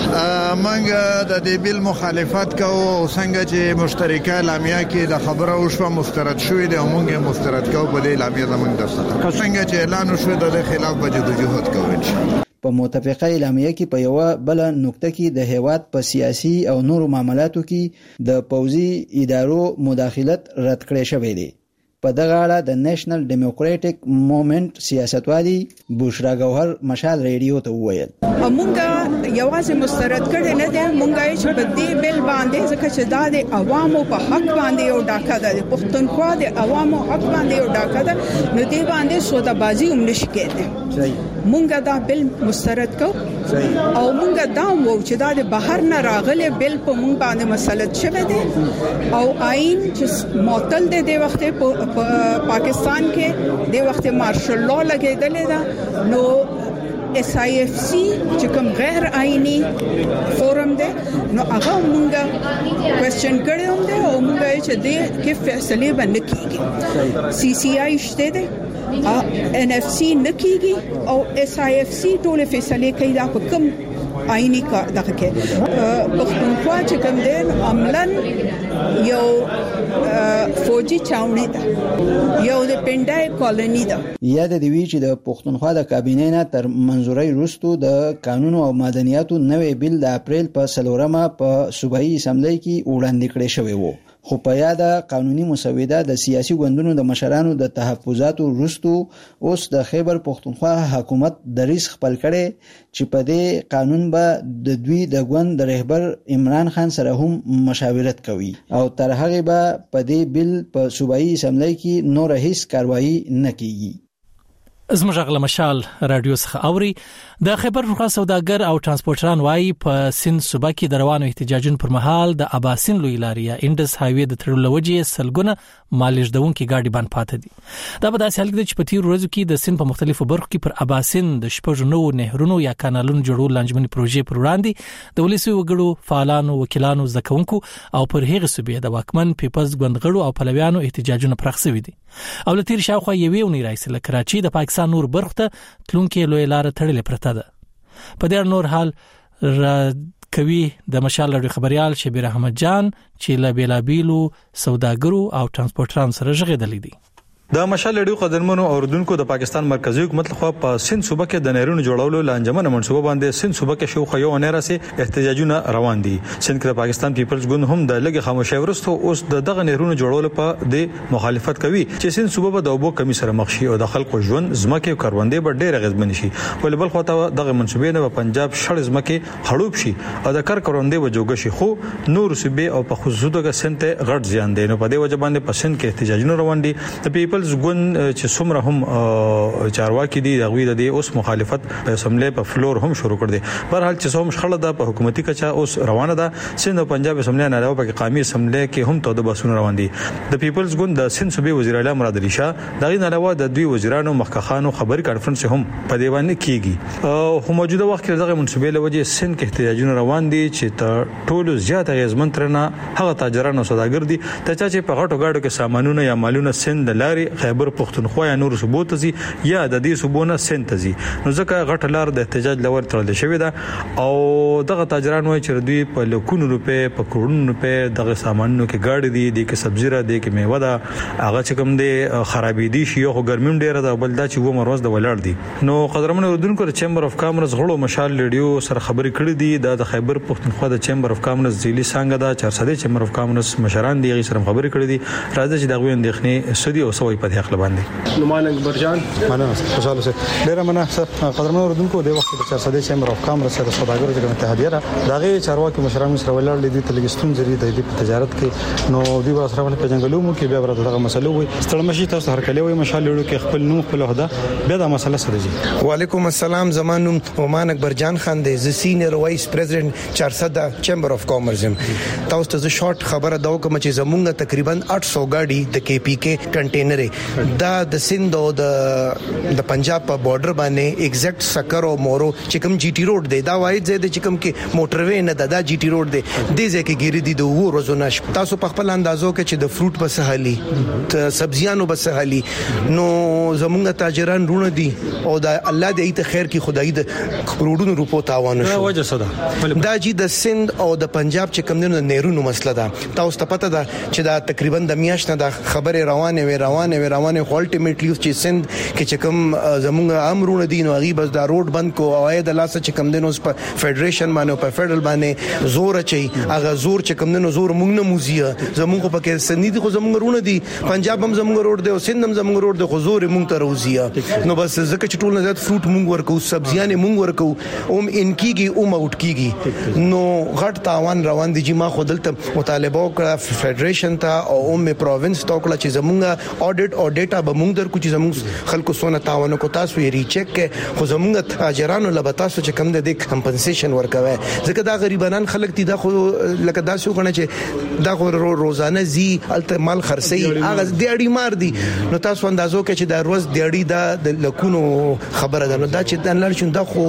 منګه د دې بیل مخالفت کوو څنګه چې مشترکه اعلامیه کې د خبره وشو مسترد شوې ده او موږ مسترد کوو په دې اعلامیه زموږ دفتر څنګه چې اعلان وشو د خلاف به جدوجہد کوو ان شاء الله. په متفقه اعلامیه کې په یو بل نقطه کې د هیواد په سیاسي او نورو معاملاتو کې د پوځي ادارو مداخلت رد کړی شوی دی. په دغه اړه د نېشنل ډیموکراټک موومېنټ سیاستوالي بشرا ګوهر مشال ریډیو ته وویل مونږه یوازې مسترد کړي نه دي مونږه چې په دې بل باندې ځکه چې دا د عوامو په حق باندې یو ډاکا ده د پښتونخوا د عوامو حق باندې یو ډاکا ده نو دې باندې سودا بازی هم نشي کېده. مونږه دا بل مسترد کو او مونږه دا وو چې دا د بهر نه راغلي بل په مونږ باندې مسلط شوه دي او آئین چې معطل دی د وخت په پاکستان کې د وخت مارشل لا لګیدل دا نو SIFC چې کوم غیر آئینی فورم دی نو هغه مونږه کوېسچن کړی هم دی او مونږه چې دې کې فیصله باندې کیږي CCI شته دی NFC نکیږي او SIFC ټول فیصله کوي دا کوم آئینی کار دغه کې پښتونخوا چې کوم دی عملاً یو فوجي چاونی ده یو د پندای کالونی ده یاد دی وی چې د پښتونخوا د کابینې نه تر منځوري وروسته د قانون او مدنیاتو نوې بیل د اپریل په 4مه په صوبایي اسمبلی کې وړاندې کړی شوی وو خو په یاد قانوني مسوده د سیاسي ګوندونو د مشرانو د تحفظاتو وروسته اوس د خیبر پښتونخوا حکومت دریس خپل کړي چې په دې قانون به د دوی د ګوند د رهبر عمران خان سره هم مشاورت کوي او تر هغه به په دې بیل په صوبایي اسمبلی کې نور هیڅ کاروایی نه کیږي زموږ غل مشال رادیو څخه اوري د خیبر پښتونخوا سوداګر او ترانسپورټران وايي په سند صوبه کې د روانو احتجاجونو پر مهال د اباسین لوی لارې یا انډس هایوي د تړلو لوجې سلګونه مالېږدونکو ګاډي باندې پاتې دي دا په داسې حال کې چې په تیر ورځو کې د سند په مختلفو برخو کې پر اباسین د شپږ نو نهرونو یا کانالونو جوړول لانجمني پروژې پر وړاندې د ولسی وګړو فعالانو وکیلانو زکونکو او پر هغه صوبې د واکمن پیپلز ګوندغړو او پلویانو احتجاجونه پرخصوي دي او لتیر شاوخوا یوې ونی راځي له کراچي د پاکستان نور برخته تلونکي لوی لار تړلې پرته ده په دې نور حال کوي د مشال لړ خبريال شبیر احمد جان چې له بیلابیلو سوداګرو او ترانسپورټرانو سره ژغېدل دي د مشال لړیو قدرمنو اوردونکو د پاکستان مرکزی حکومت لخوا په سند صوبه کې د نهرونو جوړولو لانجمنه منصوبه باندې سند صوبه کې شو خو یو نه راسي احتجاجونه روان دي سند کې پاکستان پیپلز ګوند هم د لګي خاموشي ورستو اوس دغه نهرونو جوړولو په د مخالفت کوي چې سند صوبه به د اوبو کمی سره مخ شي او د خلکو ژوند زمکه کاروندې به ډېر غزمن شي ول بل خو ته دغه منصوبې نه په پنجاب شړ زمکه خړوب شي او د کار کاروندې به جوګ شي خو نور صوبې او په خصوصو دغه سنت غټ زیان دي نو په دې وجه باندې په سند کې احتجاجونه روان دي د پیپلز ګوند چې څومره هم چارواکي دي دغه د اوس مخالفت په اسمبلی په فلور هم شروع کړ دي بهر حال چې څوم شخړه ده په حکومتي کچا اوس روانه ده سند او پنجاب اسمبلی نه علاوه په قومي اسمبلی کې هم توده بحثونه روان دي د پیپلز ګوند د سند صوبې وزیر اعلی مراد علي شاه دغه نه علاوه د دوی وزیرانو مخکخانو خبري کانفرنس هم په دی باندې کیږي خو موجوده وخت کې دغه منصوبې لوجه سند کې احتجاجونه روان دي چې ټولو زیات غزمن ترنه هغه تاجرانو سوداګر دي ته چې په غټو غاډو کې سامانونه یا مالونه سند لاري خیبر پښتونخوا یا نور صوبو ته یا د دې صوبونه سنتزي نو ځکه غټ لار د احتجاج لور ترل شوی دا او دغه تاجران وایي چې دوی په لکونو روپے په کروڑونو روپے دغه سامانونو کې گاډي دي د کې سبزی را دي کې میوه دا هغه چې کوم دي خرابې دي شي او ګرمیم ډیره ده بل دا چې و مروز د ولاړ دي نو قدرمن اردوونکو چیمبر اف کامرس غړو مشال لیډیو سره خبرې کړې دي د خیبر پښتونخوا د چیمبر اف کامرس ځيلي څنګه دا 400 چیمبر اف کامرس مشران دي غي سره خبرې کړې دي راځي چې دغه اندېخنې سدي او سوي په حق باندې نومان اکبر جان مننه خوشاله سه ډیر مننه قدرمن اردوونکو د وخت د 400 چیمبر اف کامرس سره سوداګرو د اتحادیه دغه چارواکي مشران سره ولاړ دي د لګستون ذریعہ د تجارت کې نو دی ور سره په جنگلو مو کې بیا ورته دغه مسلو وي ستړمشي تاسو هر کله وي مشال لړو کې خپل نوم خپل هدا بیا د مسله سره دي وعلیکم السلام زمانم نومان اکبر جان خان دی ز سینیئر وایس پریزیډنټ 400 چیمبر اف کامرس تاسو ته شارټ خبره دا کوم چې زمونږ تقریبا 800 ګاډي د کې پی کې کنټینر دا د سند او د پنجاب په بارډر باندې ایگزیکټ سکر او مورو چې کوم جی ټی روډ دی دا واحد ځای دی چې کوم کې موټر وې نه دا جی ټی روډ دی د ځکه ګیری دي د وو روزونه تاسو په خپل اندازو کې چې د فروټ بس حالي سبزیانو بس حالي نو زمونږ تاجران رونه دي او دا الله دې ته خیر کی خدای د کروڑونو روپو تاوان شو وجه صدا دا جی د سند او د پنجاب چې کوم نه نهرونو مسله ده تاسو ته پته ده چې دا تقریبا د میاشت نه د خبره روانه خو الټیمیټلی چې سند کې چې کوم زمونږ امرونه دي نو غي بس دا روډ بند کو او د لاسه چې کوم دنو په فدریشن باندې په فدرل باندې زور چي هغه زور چې کوم دنو زور مونږ نه موزیه زمونږ په کې سندې خو زمونږ رونه دي پنجاب هم زمونږ روډ دی او سند هم زمونږ روډ دی خو زور مونږ ته روزیه نو بس ځکه چې ټول نه زیات فروټ مونږ ورکو سبزیان مونږ ورکو اوم انکیږي اوم اوټ کیږي نو غټ تاوان روان دي چې ما خو دلته مطالبه وکړه فدریشن ته او اوم پروینس ته وکړه چې زمونږ اډیټ او ډیټا به موږ درکو چې زموږ خلکو سونه تاونه کو تاسو یې ریچک کې خو زموږ تاجرانو لبا تاسو چې کم د کمپنسیشن ورکوي ځکه دا غریبانان خلک دي دا خو لکه دا څو غنه چې دا خو روزانه زی الته مال خرسي هغه دیاړي مار دي نو تاسو اندازو کې چې دا روز دیاړي دا د لکونو خبره ده نو دا چې د لړ شون دا خو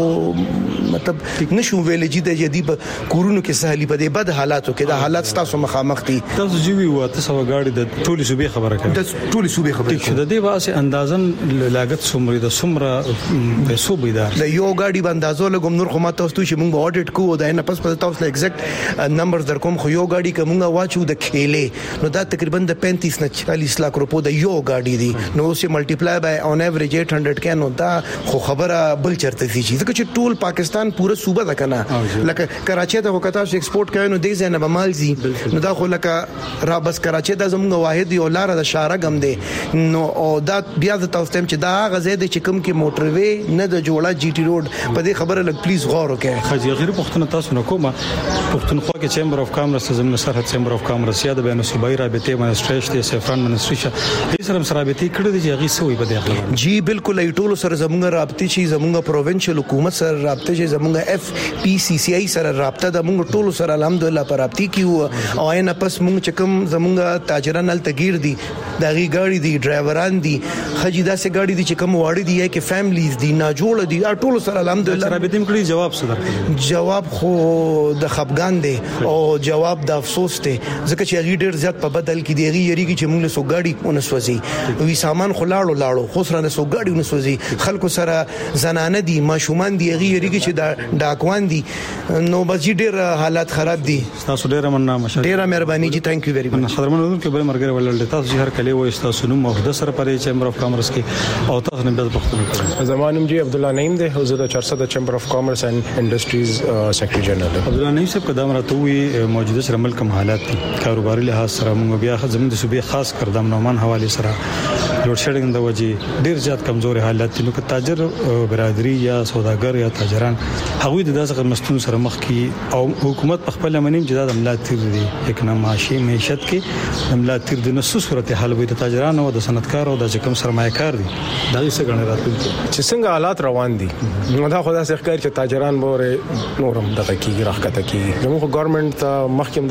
مطلب نشو ویل چې د جدي په کورونو کې سهالي په دې بد حالاتو کې دا حالات تاسو مخامخ دي تاسو جوړي وته سو غاړي د ټولي صوبې خبره کوي د ټولي صوبې خبره کوي د دې واسه اندازن لاګت سمري د سمره په صوبې دار د یو غاړي باندې لګم نور خو ما تاسو چې موږ اډیټ کوو دا نه پس تاسو له ایگزیکټ نمبرز در کوم خو یو غاړي کومه واچو د کېلې نو دا تقریبا د 35 نه 40 لک روپو د یو غاړي دي نو سه ملټیپلای بای اون ایوریج 800 کینو دا خو خبره بل چرته دي چې ټول پاکستان پوره صوبه ده کنه لکه کراچي ته وکتا چې ایکسپورټ کوي نو دې ځنه به مال زی نو دا خو لکه را بس کراچي د زموږ واحد یو لار د شارع غم دی نو او دا بیا د تاسو تم چې دا غزه د چکم کې موټر وی نه د جوړه جی ټی روډ په دې خبره لګ پلیز غور وکړئ خځې غیر پښتون تاسو نه کومه پښتونخوا کې چیمبر اف کامرس زموږ سره چیمبر اف کامرس یا د بین صوبایي رابطې منسټریشن د سفران منسټریشن هیڅ سره رابطې کړې دي چې هغه سوي په دې خبره جی بالکل ایټول سره زموږ رابطې چې زموږ پروینشل حکومت سره رابطې چې زموږ اف پی سی سی آی سره رابطه د موږ ټول سره الحمدلله پر رابطې کیو او نه پس موږ چې کوم زموږ تاجران ال تغیر دي دغه ګاډي دي ډرایوران دي خجیدا سه ګاډي دي چې کوم واړي دي کې فیملیز دي نه جوړ دي ټول سره الحمدلله رابطې کړی جواب صدر جواب خو د خفغان دي او جواب د افسوس دي ځکه چې هغه ډیر زیات په بدل کې دی یریږي چې موږ له سو ګاډي ونسوځي وی سامان خلاړو خو سره له سو ګاډي ونسوځي خلکو سره زنانه دي ماشومان دي هغه یریږي چې دا ډاکوان دي نو بس ډیر حالات خراب دي تاسو ډیر مننه مشه ډیر مهرباني جی ثانک یو ویری مچ خدمتونو کې به مرګره ولل تاسو هر کله وای تاسو نو مخده سره پرې چیمبر اف کامرس کې او تاسو نه به پښتون زمانم جی عبد الله نعیم ده حضور 400 چیمبر اف کامرس اینڈ انډستریز سیکریټری جنرال عبد الله نعیم صاحب قدم راته وی موجوده سره ملک حالات دي کاروباري لحاظ سره موږ بیا زموږ د صوبې خاص کردم نومان حواله سره لوډ شیډینګ د وجې ډیر زیات کمزوري حالات دي نو که تاجر برادری یا سوداګر یا تاجران هغوی د داسې مستون سره مخ کی او حکومت په خپل منیم جدا د ملت تیر دي اکنه معاشي معیشت کې د ملت تیر د نسو صورت حال وي د تاجرانو او د صنعتکار او د کم سرمایه‌کار دي دا یې څنګه غنی راتلونکي چې څنګه حالات روان دي نو دا خدای څخه ښکار چې تاجران بوره نورم دغه کیږي راخته کیږي زموږ ګورنمنت ته محکم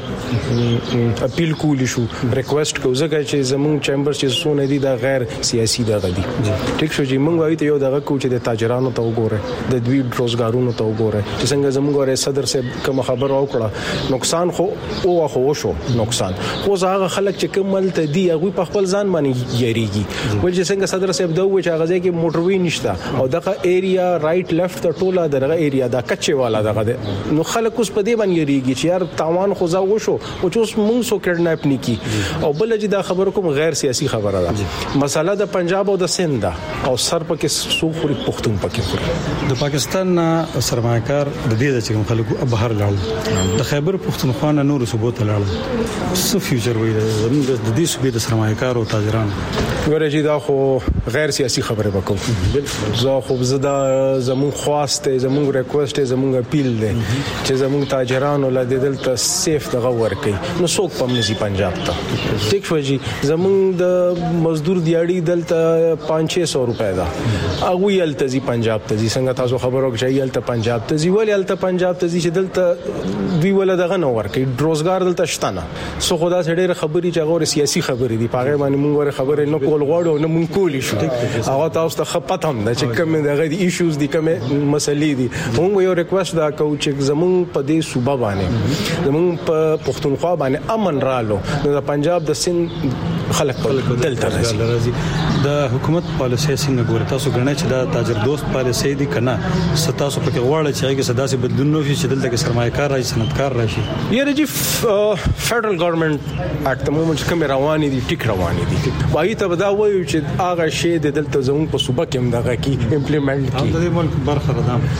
دغه اپیل کولی شو ریکوست کو ځکه چې زموږ چیمبر چې سونه دي دا غیر سیاسي دغه دي ټیک شو چې موږ وایو ته یو دغه کو چې د تاجرانو ته وګوره د دوی روزګارونو ته وګوره چې څنګه زموږ صدر صاحب کوم خبر او کړه نقصان خو او شو نقصان خو هغه خلک چې کومل ته دی هغه په خپل ځان باندې یریږي ول چې څنګه صدر صاحب دوه چې هغه ځکه موټروي نشته او دغه ایریا رائټ لیفت ته ټوله دغه ایریا دا کچې والا دغه نو خلک اوس په دې باندې یریږي چې یار تاوان خو زاو شو او چې اوس موږ سو کډناپ نکی او بل چې دا خبر کوم غیر سیاسي خبره ده مسله د پنجاب او د سند او سر پکې سوخوري پښتون پکې خوري د پاکستان سرمایه‌کار د دې چې کوم خلکو بهر لاړ د خیبر پښتونخوا نه نور صوبو ته لاړ څه فیوچر وي زموږ د دې صوبې د سرمایه‌کار او تاجران ورجی دا خو غیر سیاسي خبره وکړو زه خو زدا زمون خواسته زمون ریکوست زمون اپیل دی چې زمون تاجرانو له دلته سیف دغه ورکي نو څوک په منځي پنجاب ته ټیک شوږي زمون د مزدور دیاړي دلته 500 روپے دا هغه یلتزي پنجاب ته څنګه تاسو خبرو کې یلته پنجاب ته زی ول یلته پنجاب ته چې دلته دوی ول دغه نو ورکي روزګار دلته شتنه سو خدا سره خبري چې غوړ سیاسي خبري دی پاغه باندې مونږ ور خبره نه کول غواړو نه مونږ کولی شو هغه تاسو ته خپتم دا چې کوم دغه ایشوز دي کوم مسلې دي مونږ یو ریکوست دا کوو چې زمون په دې صوبه باندې زمون په پښتونخوا باندې امن رالو د پنجاب د سند خلک دلته راځي د حکومت پالیسي څنګه ګوري تاسو غنئ چې دا تاجر دوست پالیسي دي کنه ستاسو پکې غواړي چې هغه سداسي بدلون نشي چې دلته کې سرمایه‌کار راشي صنعتکار راشي یاره جی فدرل ګورنمنت اټ د مومنت کوم رواني دي ټیک رواني دي وایي ته دا وایي چې هغه شی د دلته زمون په صوبه کې مدغه کی امپلیمنٹ کی د ملک برخه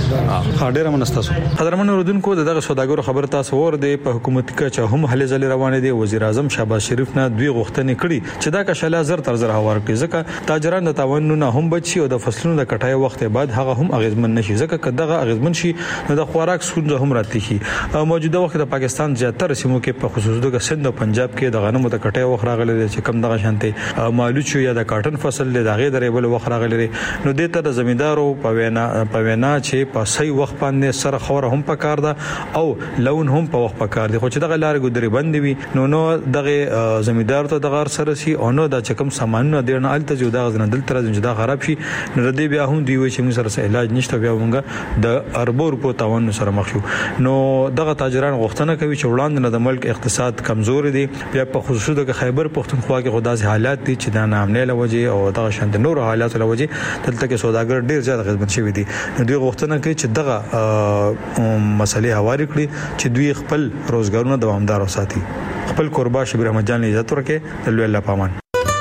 ده ډیره منستاسو قدرمن اوردونکو دغه سوداګرو خبر تاسو ور دي په حکومت کې چې هم هلې ځلې روانې دي وزیر اعظم شهباز شریف نه دوی غوښتنې کړې چې دا کښله زر تر زر هوار کې ځکه تاجران د تاوانونو هم بچي او د فصلونو د کټای وخت بعد هغه هم اغیزمن نشي ځکه کداغه اغیزمن شي نو د خوراک ستونزه هم راتلی شي. موجوده وخت د پاکستان زیاتره سیمو کې په خصوص د سند او پنجاب کې د غنمو د کټای وخت راغلي چې کم دغه شانتي مالوچ یا د کاټن فصل له دغه درې بل وخت راغلي نو د ته د زمیندارو په وینا چې په صحیح وخت باندې سره خوره هم پکار ده او لون هم په وخت پکار دي خو چې دغه لارې ګدري بند وي نو دغه زمیندار ته دغه سره سي او نو د چکم سامانونه د نه الته جو دغه نه دل تر دا خراب شي نو ردی بیا هم دی وي چې موږ سره علاج نشته بیا موږ د اربو روپو تاوان سره مخ شو. نو دغه تاجران غوښتنه کوي چې وړاندې د ملک اقتصاد کمزور دي بیا په خصوص د خیبر پختونخوا کې خدای حالات دي چې دا نامنه لوجه او دغه شند نور حالات لوجه دلته کې سوداګر ډیر زیات خدمت شوی دي. دوی غوښتنه کوي چې دغه مسلې هواري کړي چې دوی خپل روزګارونه دوامدار وساتي. خپل قربا شبیر احمد جان عزت ورکه دلو الله پامان.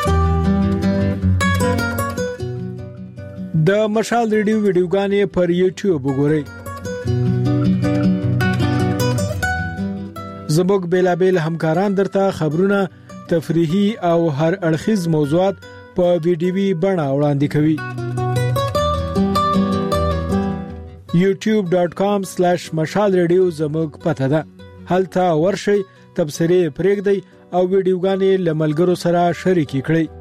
د مشال ریډیو ویډیوګانې پر یوټیوب وګورئ. زموږ بیلابل همکاران درته خبرونه، تفریحي او هر اړخیز موضوعات په ویډیوي بڼه وړاندې کوي. youtube.com/مشال ریډیو زموږ پته ده. هلته ورشئ، تبصرې پرېږدئ او ویډیوګانې لملګرو سره شریکې کړئ.